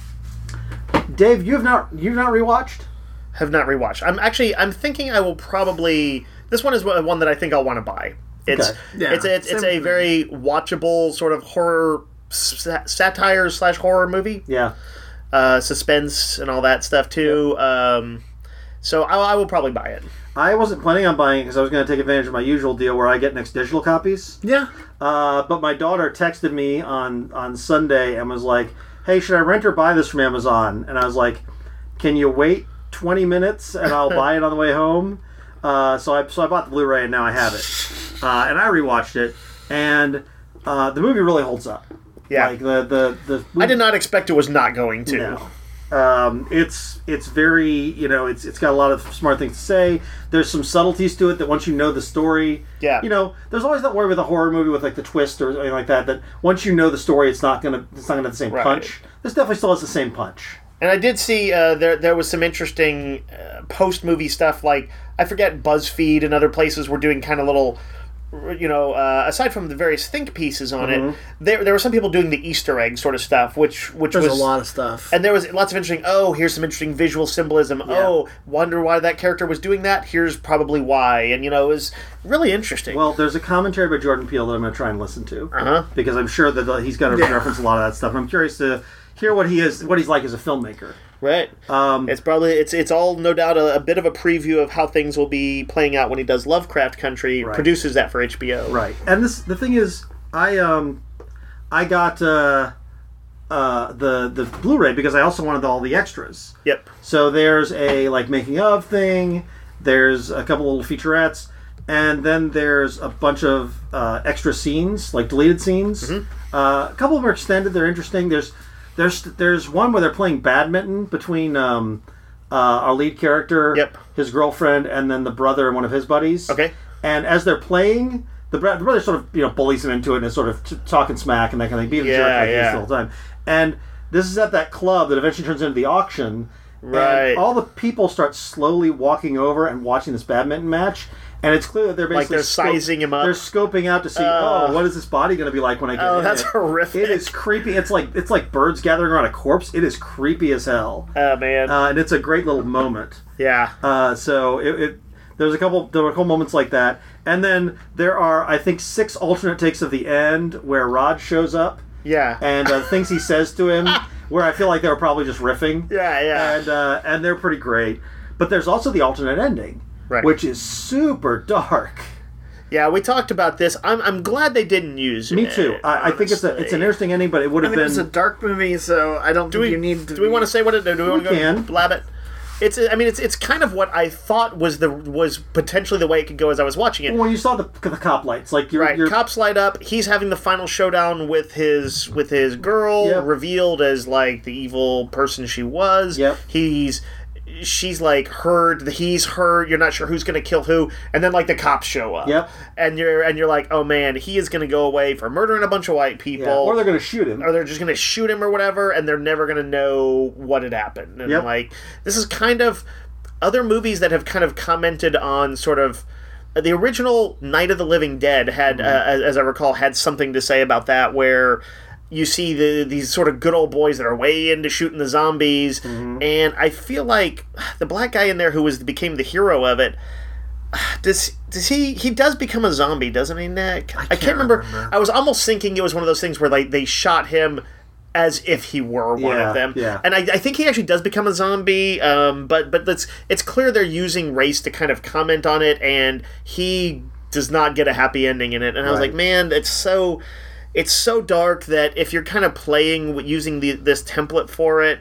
Dave, you have not you've not rewatched? Have not rewatched. I'm actually I'm thinking I will probably. This one is one that I think I'll want to buy. It's Okay. Yeah, it's it's, it's same a thing. very watchable sort of horror sa- satire slash horror movie. Yeah. Uh, suspense and all that stuff too. Um, so I, I will probably buy it. I wasn't planning on buying it because I was going to take advantage of my usual deal where I get next digital copies. Yeah. Uh, but my daughter texted me on, on Sunday and was like, hey, should I rent or buy this from Amazon? And I was like, can you wait twenty minutes and I'll buy it on the way home? Uh, so I so I bought the Blu-ray and now I have it. Uh, and I rewatched it. And uh, the movie really holds up. Yeah. Like the, the, the I did not expect it was not going to. No. Um, it's it's very, you know, it's it's got a lot of smart things to say. There's some subtleties to it that once you know the story, Yeah. you know, there's always that worry with a horror movie with like the twist or anything like that. That once you know the story, it's not gonna it's not gonna have the same Right. punch. This definitely still has the same punch. And I did see uh, there there was some interesting uh, post movie stuff. Like I forget BuzzFeed and other places were doing kind of little, you know, uh, aside from the various think pieces on Mm-hmm. it, there there were some people doing the Easter egg sort of stuff, which which There's was a lot of stuff. And there was lots of interesting. Oh, here's some interesting visual symbolism. Oh, wonder why that character was doing that. Here's probably why. And you know, it was really interesting. Well, there's a commentary by Jordan Peele that I'm going to try and listen to uh-huh. because I'm sure that he's going to Yeah. reference a lot of that stuff. And I'm curious to hear what he is, what he's like as a filmmaker. Right. Um, It's probably it's it's all no doubt a, a bit of a preview of how things will be playing out when he does Lovecraft Country. Right. Produces that for H B O. Right, and this the thing is, I um, I got uh, uh, the the Blu-ray because I also wanted all the extras. Yep. So there's a like making of thing. There's a couple little featurettes, and then there's a bunch of uh, extra scenes, like deleted scenes. Mm-hmm. Uh, a couple of them are extended. They're interesting. There's there's there's one where they're playing badminton between um, uh, our lead character, Yep. his girlfriend, and then the brother and one of his buddies. Okay. And as they're playing, the, bro- the brother sort of you know bullies him into it and is sort of t- talking smack and that kind of thing, being a Yeah, jerk like yeah. this the whole time. And this is at that club that eventually turns into the auction. Right. And all the people start slowly walking over and watching this badminton match. And it's clear that they're Like basically they're sizing him up. They're scoping out to see, Uh, oh, what is this body going to be like when I get Oh, in that's it? horrific. It is creepy. It's like it's like birds gathering around a corpse. It is creepy as hell. Oh man. Uh, and it's a great little moment. yeah. Uh, so it, it there's a couple there were a couple moments like that, and then there are I think six alternate takes of the end where Rod shows up Yeah. and uh, things he says to him, where I feel like they were probably just riffing. Yeah, yeah. And uh, and they're pretty great. But there's also the alternate ending, Right. which is super dark. Yeah, we talked about this. I'm I'm glad they didn't use it. Me too. I, I think it's a it's an interesting ending, but it would I have mean, it's a been. dark movie, so I don't Do think we you need to. do we want to say what it? Do we want to go can. blab it? It's. I mean, it's it's kind of what I thought was the was potentially the way it could go as I was watching it. When you saw the, the cop lights, like you're, Right, you're cops light up. He's having the final showdown with his with his girl, Yep. revealed as like the evil person she was. Yep. He's she's like heard. He's heard. You're not sure who's going to kill who, and then like the cops show up. Yep. And you're and you're like, oh man, he is going to go away for murdering a bunch of white people. yeah, or they're going to shoot him. or they're just going to shoot him or whatever, and they're never going to know what had happened. And Yep. like, this is kind of other movies that have kind of commented on sort of the original Night of the Living Dead had, Mm-hmm. uh, as, as I recall, had something to say about that, where you see the these sort of good old boys that are way into shooting the zombies, Mm-hmm. and I feel like the black guy in there who was became the hero of it. Does does he he does become a zombie, doesn't he, Nick? I can't, remember. remember. I was almost thinking it was one of those things where like they shot him as if he were one Yeah, of them. yeah. And I, I think he actually does become a zombie. Um, but but it's it's clear they're using race to kind of comment on it, and he does not get a happy ending in it. And I was Right. like, man, it's so it's so dark that if you're kind of playing with using the, this template for it,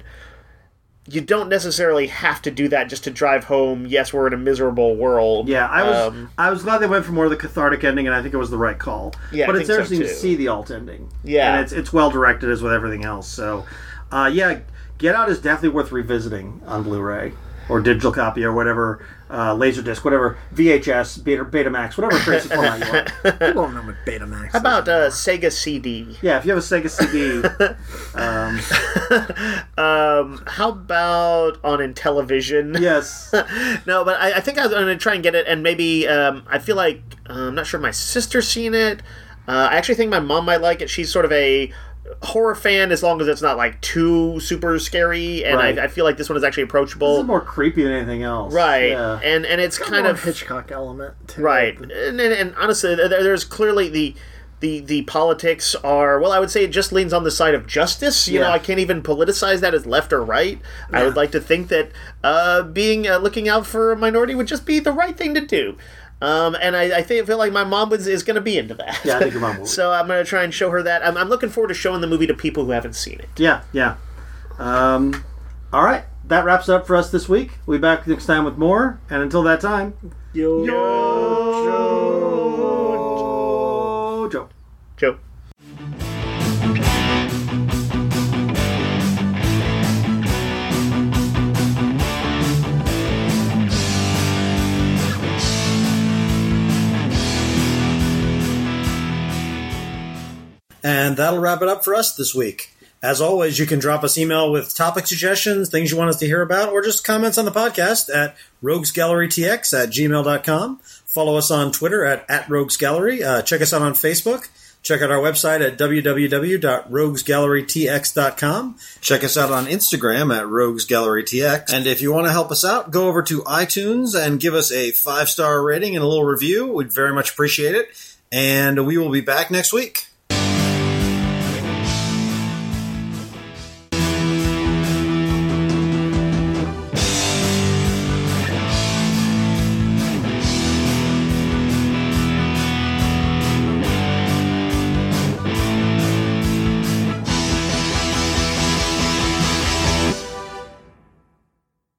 you don't necessarily have to do that just to drive home, yes, we're in a miserable world. Yeah, I was Um, I was glad they went for more of the cathartic ending, and I think it was the right call. Yeah, I but it's think so, interesting to too. see the alt ending. Yeah. and it's it's well directed as with everything else. So, uh, yeah, Get Out is definitely worth revisiting on Blu-ray. or digital copy or whatever, uh, Laserdisc, whatever, V H S, Beta, Betamax, whatever crazy format you want. People don't know what Betamax How about uh, is. Sega C D? Yeah, if you have a Sega C D, um, Um, how about on Intellivision? yes. No, but I, I think I was going to try and get it, and maybe um, I feel like uh, I'm not sure if my sister's seen it. Uh, I actually think my mom might like it. She's sort of a horror fan, as long as it's not like too super scary, and Right. I, I feel like this one is actually approachable. This is more creepy than anything else. Right, Yeah. and and it's Got kind more of Hitchcock element too. right, and, and, and honestly, there, there's clearly the. The, the politics are, well, I would say it just leans on the side of justice. You Yeah. know, I can't even politicize that as left or right. I would like to think that uh, being uh, looking out for a minority would just be the right thing to do. Um, and I, I think, feel like my mom was, is going to be into that. Yeah, I think your mom will. So I'm going to try and show her that. I'm, I'm looking forward to showing the movie to people who haven't seen it. Yeah, yeah. Um, all right, that wraps it up for us this week. We'll be back next time with more, and until that time, Yo, Yo, Joe. Joe. And that'll wrap it up for us this week. As always, you can drop us email with topic suggestions, things you want us to hear about, or just comments on the podcast at roguesgallerytx at gmail dot com. Follow us on Twitter at, at roguesgallery. Uh, check us out on Facebook. Check out our website at w w w dot rogues gallery t x dot com. Check us out on Instagram at roguesgallerytx. And if you want to help us out, go over to iTunes and give us a five-star rating and a little review. We'd very much appreciate it. And we will be back next week.